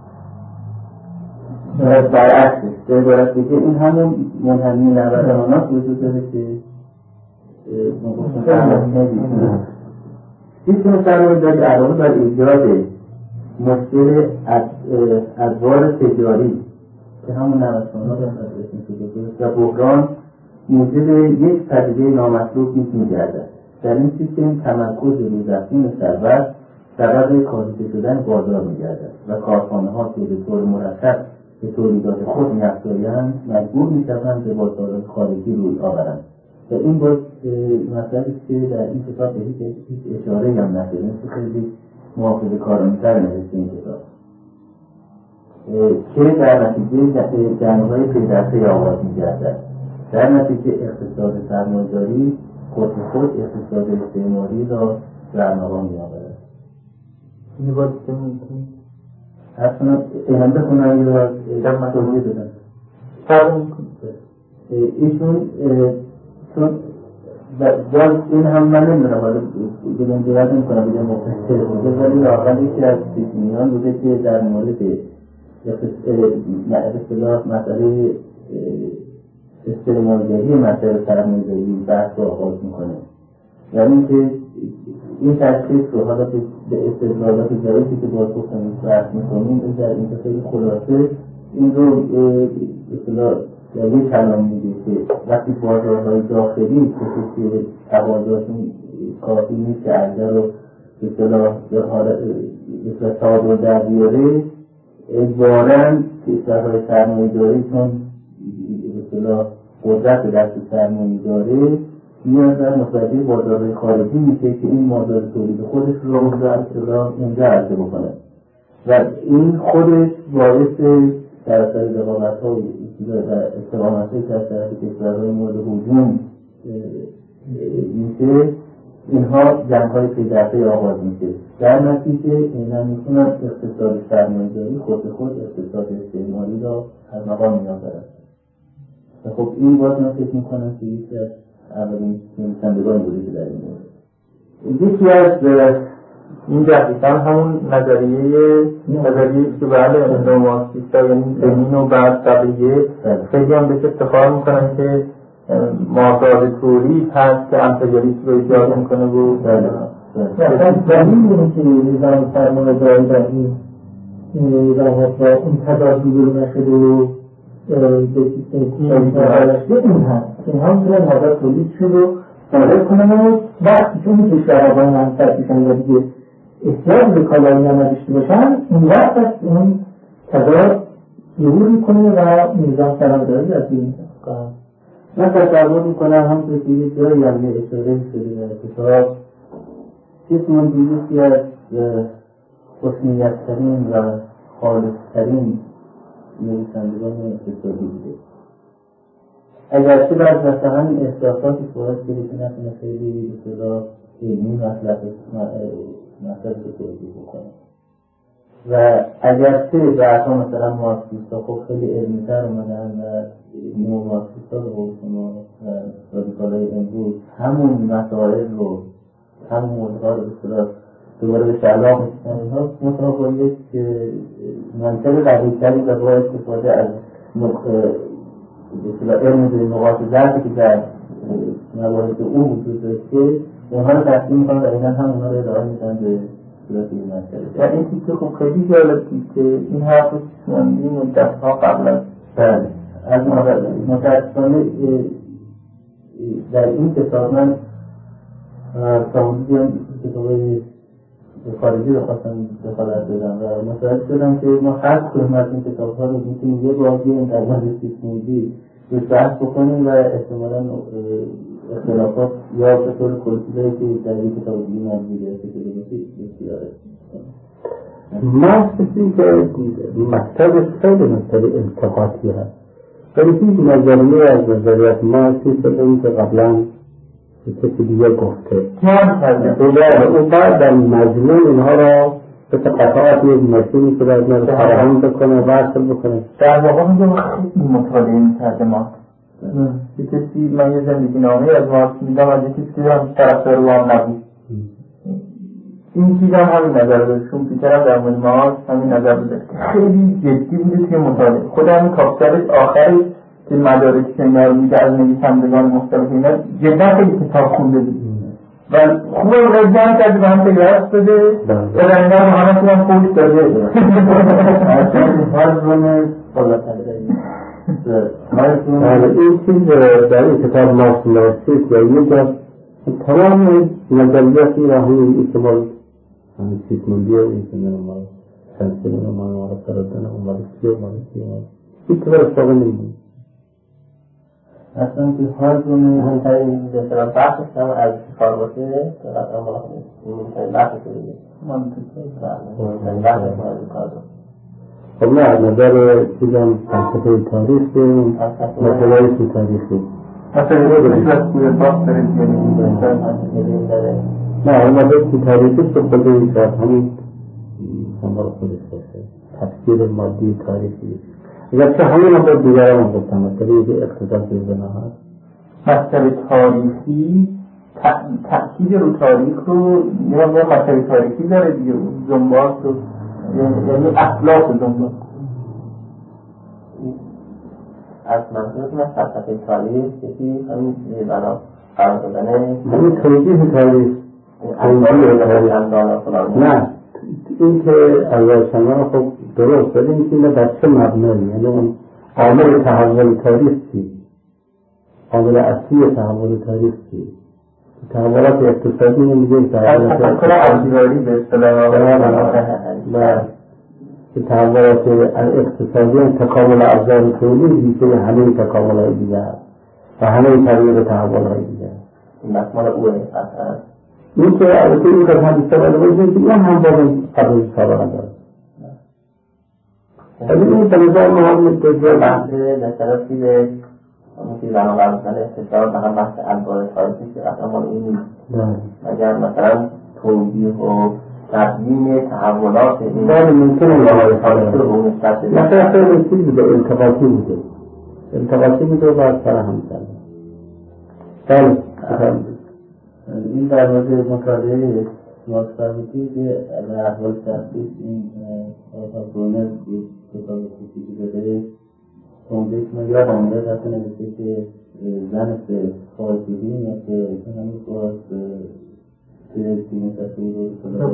برعکسه به عبارت دیگه این همون منحنی نوسانات وجود داره که هیچ سرمایه‌داری علاوه بر ایجاد مشکل ادوار تجاری که همون نوسانات هم از اسم شده و بحران موجب یک پدیده نامطلوب نیز می‌گردد. در این سیستم تمرکز روزافزون ثروت سبب کاهیده شدن بازار می‌گردد و کارخانه‌ها که به طور مرتب به تولیدات خود می‌افزایند مجبور می‌شوند به بازارهای خارجی روی آورند و این باز مطلبی که در این کتاب به هیچ اشاره‌ای هم نشده مثل خیلی محافظه کارانه‌تر نوشته این کتاب که در نتیجه جنگ‌های پیدرپی آغاز می‌گردد. در نتیجه اقتصاد سرمایه‌داری خود به خود اقتصاد استعماری را در مقام می‌آورد. این باید که می‌کنی اصلا اینم بخونم یا در توضیح بدم فرق می‌کنی ایشون چون باز این هم من نمیدونم حالا بدون جواب نمی‌کنم بگم مختصر بوده ولی واقعا یکی از پیشینیان بوده که در مورد اصطلاح مسئله استعمارگری مسائل سرمایه‌داری بحث رو آغاز میکنه. یعنی که این تشخیص رو حالا که به استدلالات جدیدی که باز گفتم بحث میکنیم، این در این خیلی خلاصه این رو اصطلاح در یک کلام میگه که وقتی بازارهای داخلی خصوصی تقاضاشون کافی نیست که عرضه رو اصطلاح اصطلاح تعادل در بیاره، اجباراً کشورهای سرمایه‌داری چون اصطلاح قدرت دست سرمایه‌ای داره میاد در متوجه بازارهای خارجی میشه که این مازار تولید خودش رو در اصطلاح اینجا عرضه بکنه و این خودش باعث در اثر رقابت‌های استقامت‌های که از طرف کشورهای مورد هجوم میشه، اینها جنگ‌های پی‌درپی آغاز میشه. در نتیجه اینا میتونن اقتصاد سرمایه‌داری خود به خود اقتصاد استعماری را از مقام می‌آورد. و خب این باز من فکر می‌کنم که یکی از اولین نویسندگان بوده که در این مورد. یکی از این دقیقاً همون نظریه نظریه که بله نومارکسیست‌ها یعنی لنین و بعد بقیه خیلی هم بهش افتخار میکنن که مازاد تولید هست که امپریالیسم رو ایجاد میکنه و مثلا دلیل اینه که نظام سرمایه‌داری در این نظام‌ها با این تضاد بزرگ نشده و به سیستم کارآفرینی این هست این هم میتونه مازاد تولید شد و صادر کنن و وقتی که اون کشورها با این همسر پیشن و دیگه احتیاج به کالایی هم نداشته باشن، این وقت است اون تضاد ظهور میکنه و نظام سرمایه‌داری از این میکنه. من تصور میکنم همونطور که یک جایی هم یه اشاره شده در کتاب، سیسموند یکی از خوشنیت‌ترین و خالص‌ترین نویسندگان اقتصادی بوده. اگرچه بعض وقتا همین احساساتی باعث شده که نتونه خیلی به اصطلاح علمی مطلب مطلب رو توضیح بکنه و اگرچه بعدها مثلا مارکسیست‌ها خب خیلی علمی‌تر اومدن و نیو مارکسیست‌ها به قول شما و رادیکال‌های امروز همون مسائل رو همون موضوعات رو به اصطلاح دوباره به شلاق می‌کشن، اینها مطابق با یک منطق دقیق‌تری و با استفاده از به علم به نقاط ضعفی که در مباحث او وجود داشته اونها رو تصمیم می‌کنن و اینا هم اونها رو ادامه میدن به صورت این مسئله. و این چیزی خب خیلی جالب بود که این حرف رو سیسموندی مدت‌ها قبل از بله از متاسفانه در این کتاب من تا حدودی هم کتابای خارجی رو خواستم دخالت بدم و متوجه شدم که ما هر کدوم از این کتاب‌ها رو میتونیم یه بار بیایم در مورد سیسموندی روش بحث بکنیم و احتمالاً اختلافات یا به طور کلی که در یک کتاب دیگه موجود است که دیگه بسیاره. ما فکری که مکتب خیلی مسئله التقاطی هست ولی هیچ نظریه از نظریات ما سیست این که قبلا کسی دیگه گفته و اون بعد در مجموع اینها را به قطعات یک ماشینی که باید مرد فراهم بکنه و برسل بکنه در واقع میگم خیلی مطالعه میکرده ما یه کسی من یه زندگی نامه از مارکس میدم از یه کسی که هم طرفدار او هم نبود این چیز هم همین نظر داشت چون پیترم در مورد مارکس همین نظر داشت که خیلی جدی بوده توی مطالعه خود همین کاپیتالش آخرش که مدارک که اینا رو میده از نویسندگان مختلف اینا جدا خیلی کتاب خونده بود و خوب رو جمع کرده به هم پیوست بده و در اینا رو همه تو هم پوش داده هر زمه بالاتر این چیز در این کتاب مارکس نوشته که یک جا تمام نظریاتی را همین اعتماد همین سیسموندی و این کنه ما سنسیلون ما ما را سردن و مارکسی و مارکسی و این طور استفاده نمیدیم اصلا که هر زمه همترین بسیار بحثش هم از کار باشه که قطعا ملاحظه مهمترین بحثش رو بگیم مهمترین بحثش هم از کار باشه خب نه نظر چیزم فلسفه تاریخ دیم مطالعه تاریخی مثلا روش از کوی باق دارید یعنی نه اون مطالعه تاریخی که خود این شاید همین همبار خودش باشه تفسیر مادی تاریخی اگر چه همین مطالعه دیگر هم گفتم مطالعه که اقتصاد بزنه هست مطالعه تاریخی تأکید رو تاریخ رو یه مطالعه تاریخی داره دیگه جنبات رو یعنی اخلاق جنبات از منظورتون از فلسفه تاریخ کسی همین بنا قرار دادنه همین توجیه تاریخ نه این که اول شما خب درست ولی این که نه در چه مبنایی یعنی عامل تحول تاریخ چی عامل اصلی تحول تاریخ چی تحولات اقتصادی نمیگه تفکر ابزاری به اصطلاح که تحولات اقتصادی تکامل ابزار تولید میشه همه تکامل‌های دیگر و همه تغییر تحول‌های دیگر این مسئله اوه اصلا این که البته این که هم استفاده باشید این هم باید قبل سابقه داره ولی این تنظر مهم تجربه بحث نسلسی به اون که زمان برمزن استثار و هم بحث الگار تاریخی که قطعا مال این نیست اگر مثلا توضیح و تقدیم تحولات این بله ممکنه الگار تاریخی رو اون نسبت مثلا خیلی چیز بوده التقاطی بوده التقاطی بوده و بعد فراهم کرده بله این در مورد مطالعه ماسترمیتی که در احوال تحقیق این آقا برونر که کتاب کوچیکی داره اونجا که من یادم میاد حتی نوشته که زن خواهدیدی یا که همین باز که تیم تصویر رو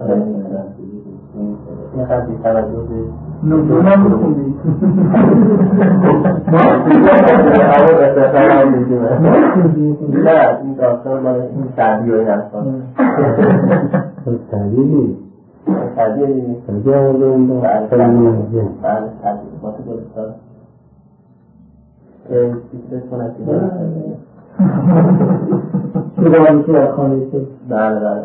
این خطی توجه به نجوم هم میخوندی نه این داستان مال این سعدی و این اصلا سعدی نیست سعدی نیست سعدی آورده اون دو بله سعدی ما تو گلستان که بیشتر کنه که دوانی که در خانه که بله بله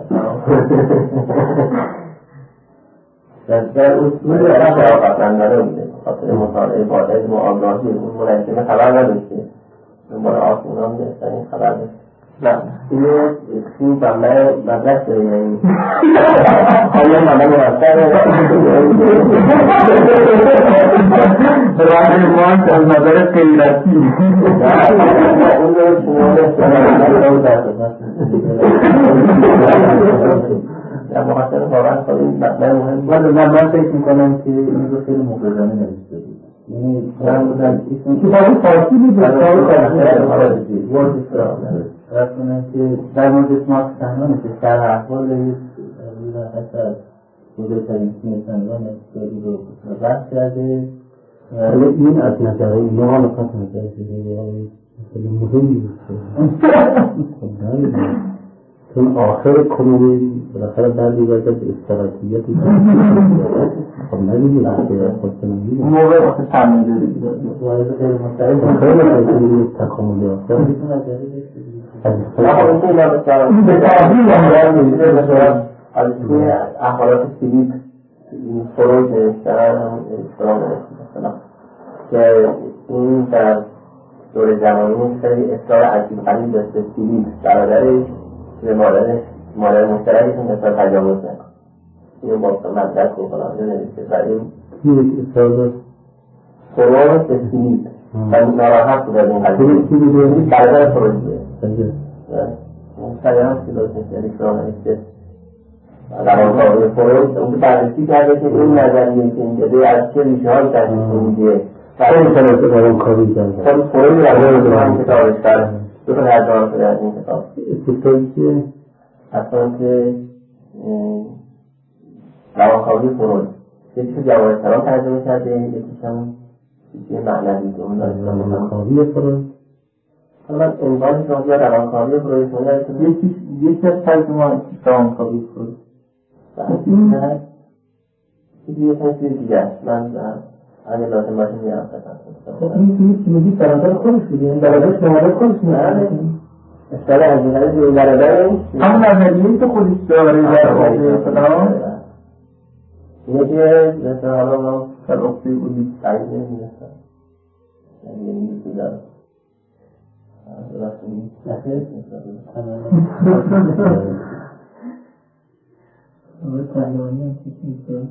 در اصول اصلا قطعا داره بوده خاطر مطالعه با علم و آگاهی اون منظمه خبر نداشته دنبال آسمون هم نیستن این خبر داشته نه این بنده مدرک داره یعنی آیا مدرک مرسل راه ماست از نظر قیرتی اون رو شما در محصل واقعا خواهی مطمئن مهم ولی من من فکر میکنم که این رو خیلی مقدمه نوشته بود یعنی من بودم کتاب فارسی بود رفت کنم که در مورد مارکس تنها نشه شرح احوال یک حتی از بزرگترین سینستانگان اقتصادی رو بحث کرده ولی این از نظر ما نقاط نظر خیلی مهمی بود چون آخر کمونیسم بالاخره برمیگرده به استراتژیاتی خب نمیدونی که خودت نمیدونی اون موقع وقت تمرین جدیدی وارد غیر مستقیم خیلی خیلی تکاملی آخر اما این که اینا به تحضیل هم از توی احوالات فیلیپ فروید نوشتن همون اسلام نوشتن که این در دور زمانی خیلی اصرار عجیب غریب داشته فیلیپ برادرش به مادرش مادر مشترکشون اصلا تجاوز نکن اینو با مدرک و فلان نوشته و این فیلیپ اصرار فروید به فیلیپ و ناراحت بود از این قضیه برادر فروید بوده مستقیم هم فیلوز نشته الیکترون نوشته روانکاوی فروید اون بررسی کرده که این نظریه که این داده از چه ریشه های تشکیل میده خیلی خلاصه روانکاوی کرده خود فروید روانکاوی کتابش کرده دو تا ترجمه شده از این کتاب استفاده چیه؟ اصلا که روانکاوی فروید یکیش جواهر سلام ترجمه کرده یکیش هم چیزی معنوی که اون روانکاوی فروید حالا عنوانش رو یا روانکاوی فروید یکیش یکی از ترجمه روانکاوی فروید نه چیزی یه چیزی دیگه است من اگه لازم باشه میارم خب این چیزی که میگی برادر خودش دیگه این برادرش به مادر خودش میاره اشتغال عزیزهای به این برادرش همون نظریهی که خودش داره در فلان اینه که مثلا حالا ما در اقصی بودی سعید نمیدونستم یعنی این دوستی دارم رفتونی نخیر آقای پهلوانی هم که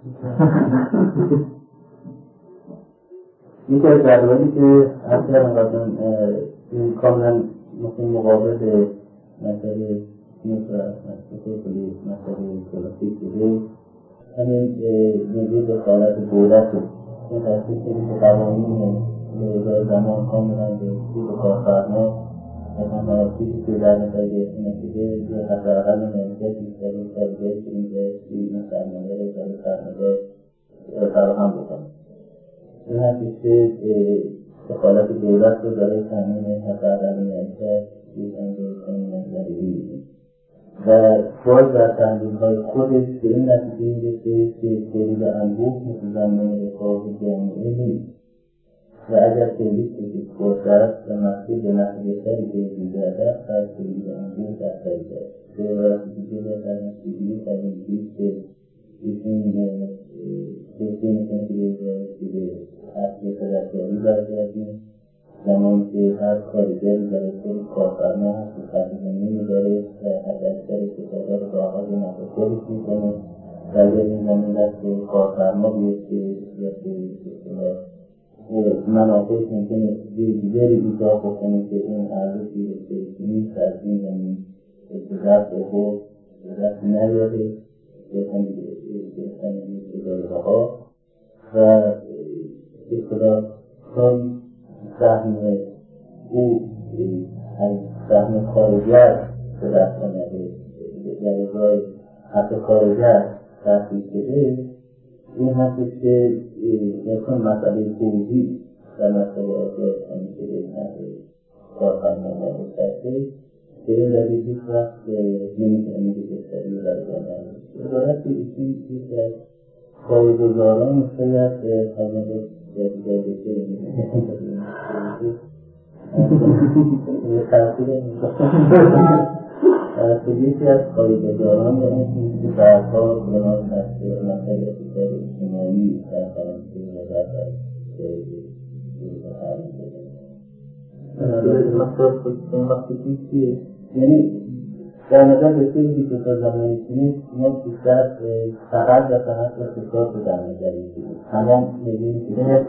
یکی از دلایلی که اصلا قبلا این کاملا مقابل مسئله نصرت مسئله مسئله کلاسیک بوده همین نوع دخالت دولت این تصدیق که به قوانین در زمان کاملا به سود کارفرما مثلا مناسبی که در نظر گرفته نشده که حداقل مملکت بیشتری سرگرد که میبایستی این سرمایه رو برای سرمایه فراهم بکنه. این هستش که دخالت دولت رو برای تامین حداقل مملکت دیدن به کنیم نظری بگیریم و باز در تحلیل‌های خودش به این نتیجه میرسه که تولید انبوه مثل زمین رفاه جامعه نیست و اگر تولید کشید فرصت و مسئول به نحو بهتری تولید گردد از تولید انبوه بهتری دارد. به عبارت دیگه در نتیجه تولید که ایشون توصیه میکنه که به اصل خدمتگری برگردیم زمانی که هر کارگری برای خود کارفرما هست که خدمتگری می‌داره و حداکثر استفاده رو آغاز مفاصلش میکنه و اگر این زمین دست کارفرما بیاد که منافعش ممکنه دیگری ایجاد بکنه که این ارزشی رو که نیست از این زمین به دست خود به دست نیاره گرفتن اداره‌ها و اصطلاح چون سهم او سهم کارگر به دست آمده در ازای حق کارگر تحصیل شده این هستش که یکون مسئله توضیح در مسئله آزاد همیشه به نحو کارفرما نابود کرده که این دلیل هیچ وقت نمیشه امید بهتری رو در جامعه عبارت ایشون یکی از کارگزاران شاید خدمت جدیده بسیاری می‌کنه یکی از کارگزاران به این چیزی که برها کنان تحصیل مسئله بیشتر اجتماعی در فرانسه و در جدیده تعلیم بده مقصد خودتون وقتی چیه؟ یعنی در نظر بسیاری که تا زمانی نیست ما بیشتر فقط و فقط اقتصاد رو در نظر میگیریم تمام میگیم که این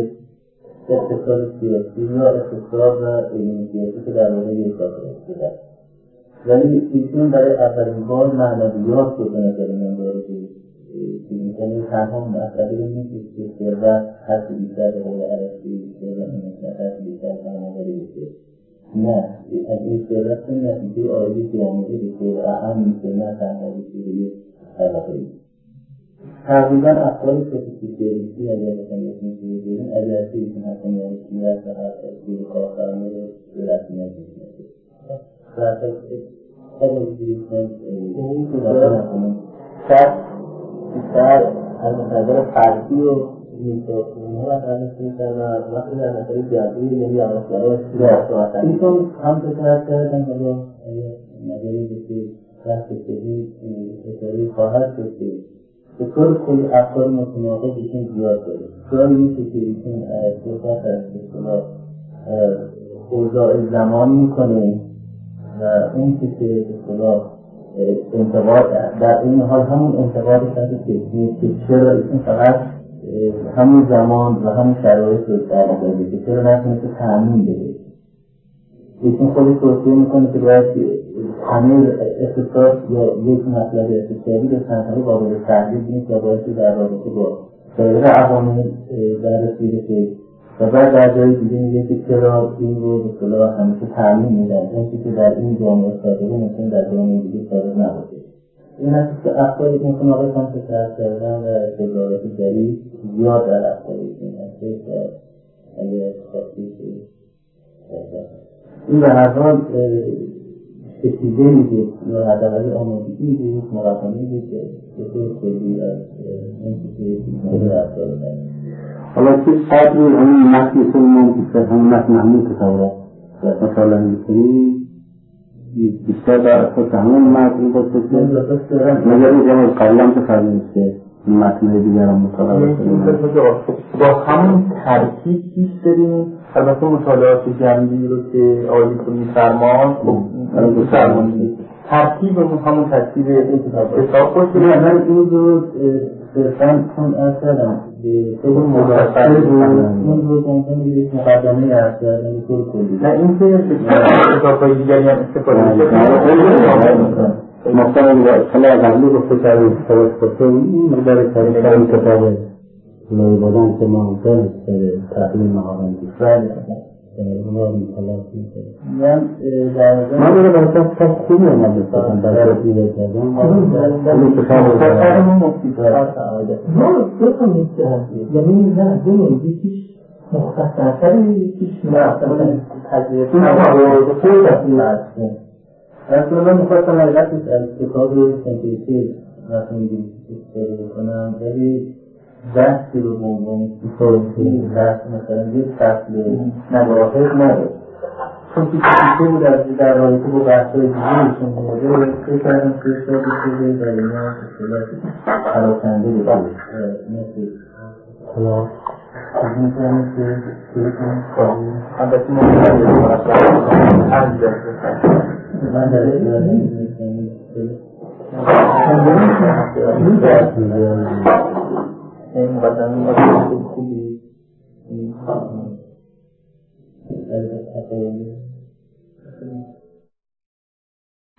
اقتصاد سیاسی یا اقتصاد و علم سیاسی که در واقع یک کار شده ولی ایشون برای اولین بار معنویات رو به نظر من وارد یعنی تنها مسئله نیست که ثروت هرچه بیشتر به قول ارسطو ثروت هرچه بیشتر همان‌وری بشه نه از این ثروت نتیجه عالی جامعه بشه اهم میشه نه تنها بشه طبقه‌ای تقریبا افکار سوسیالیستی اگر مثلا یکمی بگیریم اگر ایشون حتی مالکیت و هر تاثیر کارفرما رو به رسمیت می‌شناسه و حتی اگر بگیریم این که دارا نکنیم شاید بیشتر از نظر فردی و اینها از ارزشی کردن وقتی در نظر جمعی یعنی آنسیانه سیاست ایشون هم که ترک کردن حالا نظری بسید رفت بسید اشاره خواهد شد که به طور کلی افکار متناقض ایشون زیاد داره جایی میشه که ایشون صحبت از اصطلاح اوضاع زمان میکنه و اون که که اصطلاح انتقاد در این حال همون انتقادش هست که چرا ایشون فقط همون زمان و همون شرایط رو در نظر بگیره چرا نتونسته تأمین بده ایشون خودش توصیه میکنه که باید همه اقتصاد یا یک مطلب اقتصادی به تنهایی قابل تحلیل نیست و باید در رابطه با سایر عوامل بررسی بشه و بعد در جای دیگه میگه که چرا این رو به اصطلاح همیشه تأمین میدن این که در این جامعه صادقه ممکن در جامعه دیگه صادق نباشه این هست که افکاری که متناقض هم تکرار کردن و تجارت جدید زیاد در افکاری این هسته و اگر خاصی که این به هر حال شکیده میده یا حداقل آمادگی میده یک مقدمه میده که بسیار کلی از این که مورد افکار دارد حالا که قدر همین متن سلمان که همین متن همون تصورات مثلا میکنی بیشتر در اساس همون متن باشه که مگر اینجا قبلا بفرمایید که متنهای دیگر هم مطالعه کنیم با همون ترکیب پیش بریم البته مطالعات جمعی رو که آقای دکتر می‌فرمان می‌فرمایید ترکیبمون همون ترکیب کتاب باشه نه من این رو صرفاً چون از کردم خیلی مختصر بود این رو ممکنه یک مقدمه هست کردن طور کلی نه این که کتاب‌های دیگری هم استفاده میشه مثلا اصلا قبلی گفته کردیم استفاده کنیم این مقدار کاری کتابه لای بودن که ما اونجا سر تحلیل مهارم دید بله اونا میتلاف میکنه من در نظر من رو برسان کتاب خوبی اومد بستم برای دیگه کردم این کتاب کارمون مفید ما دو تا نکته هستی یعنی نه دو نکته یکیش مختصرتر یکیش نه تجربه رو خود هستی اصلا من میخواستم حقیقتش از کتاب سنتیسی رسم انگلیسی استفاده بکنم ولی بحثی رو به عنوان توضیح بحث مثلا یک فصل نواهق نداره چون که کسی بود از در رابطه با بحث‌های دیگه چون موضوع فکر کردم که اشتراک شده و اینا اصطلاح پراکنده بشه مثل حالا از این کنم که بکنم خواهی البته ما کنم من در این بدن رو خوبی این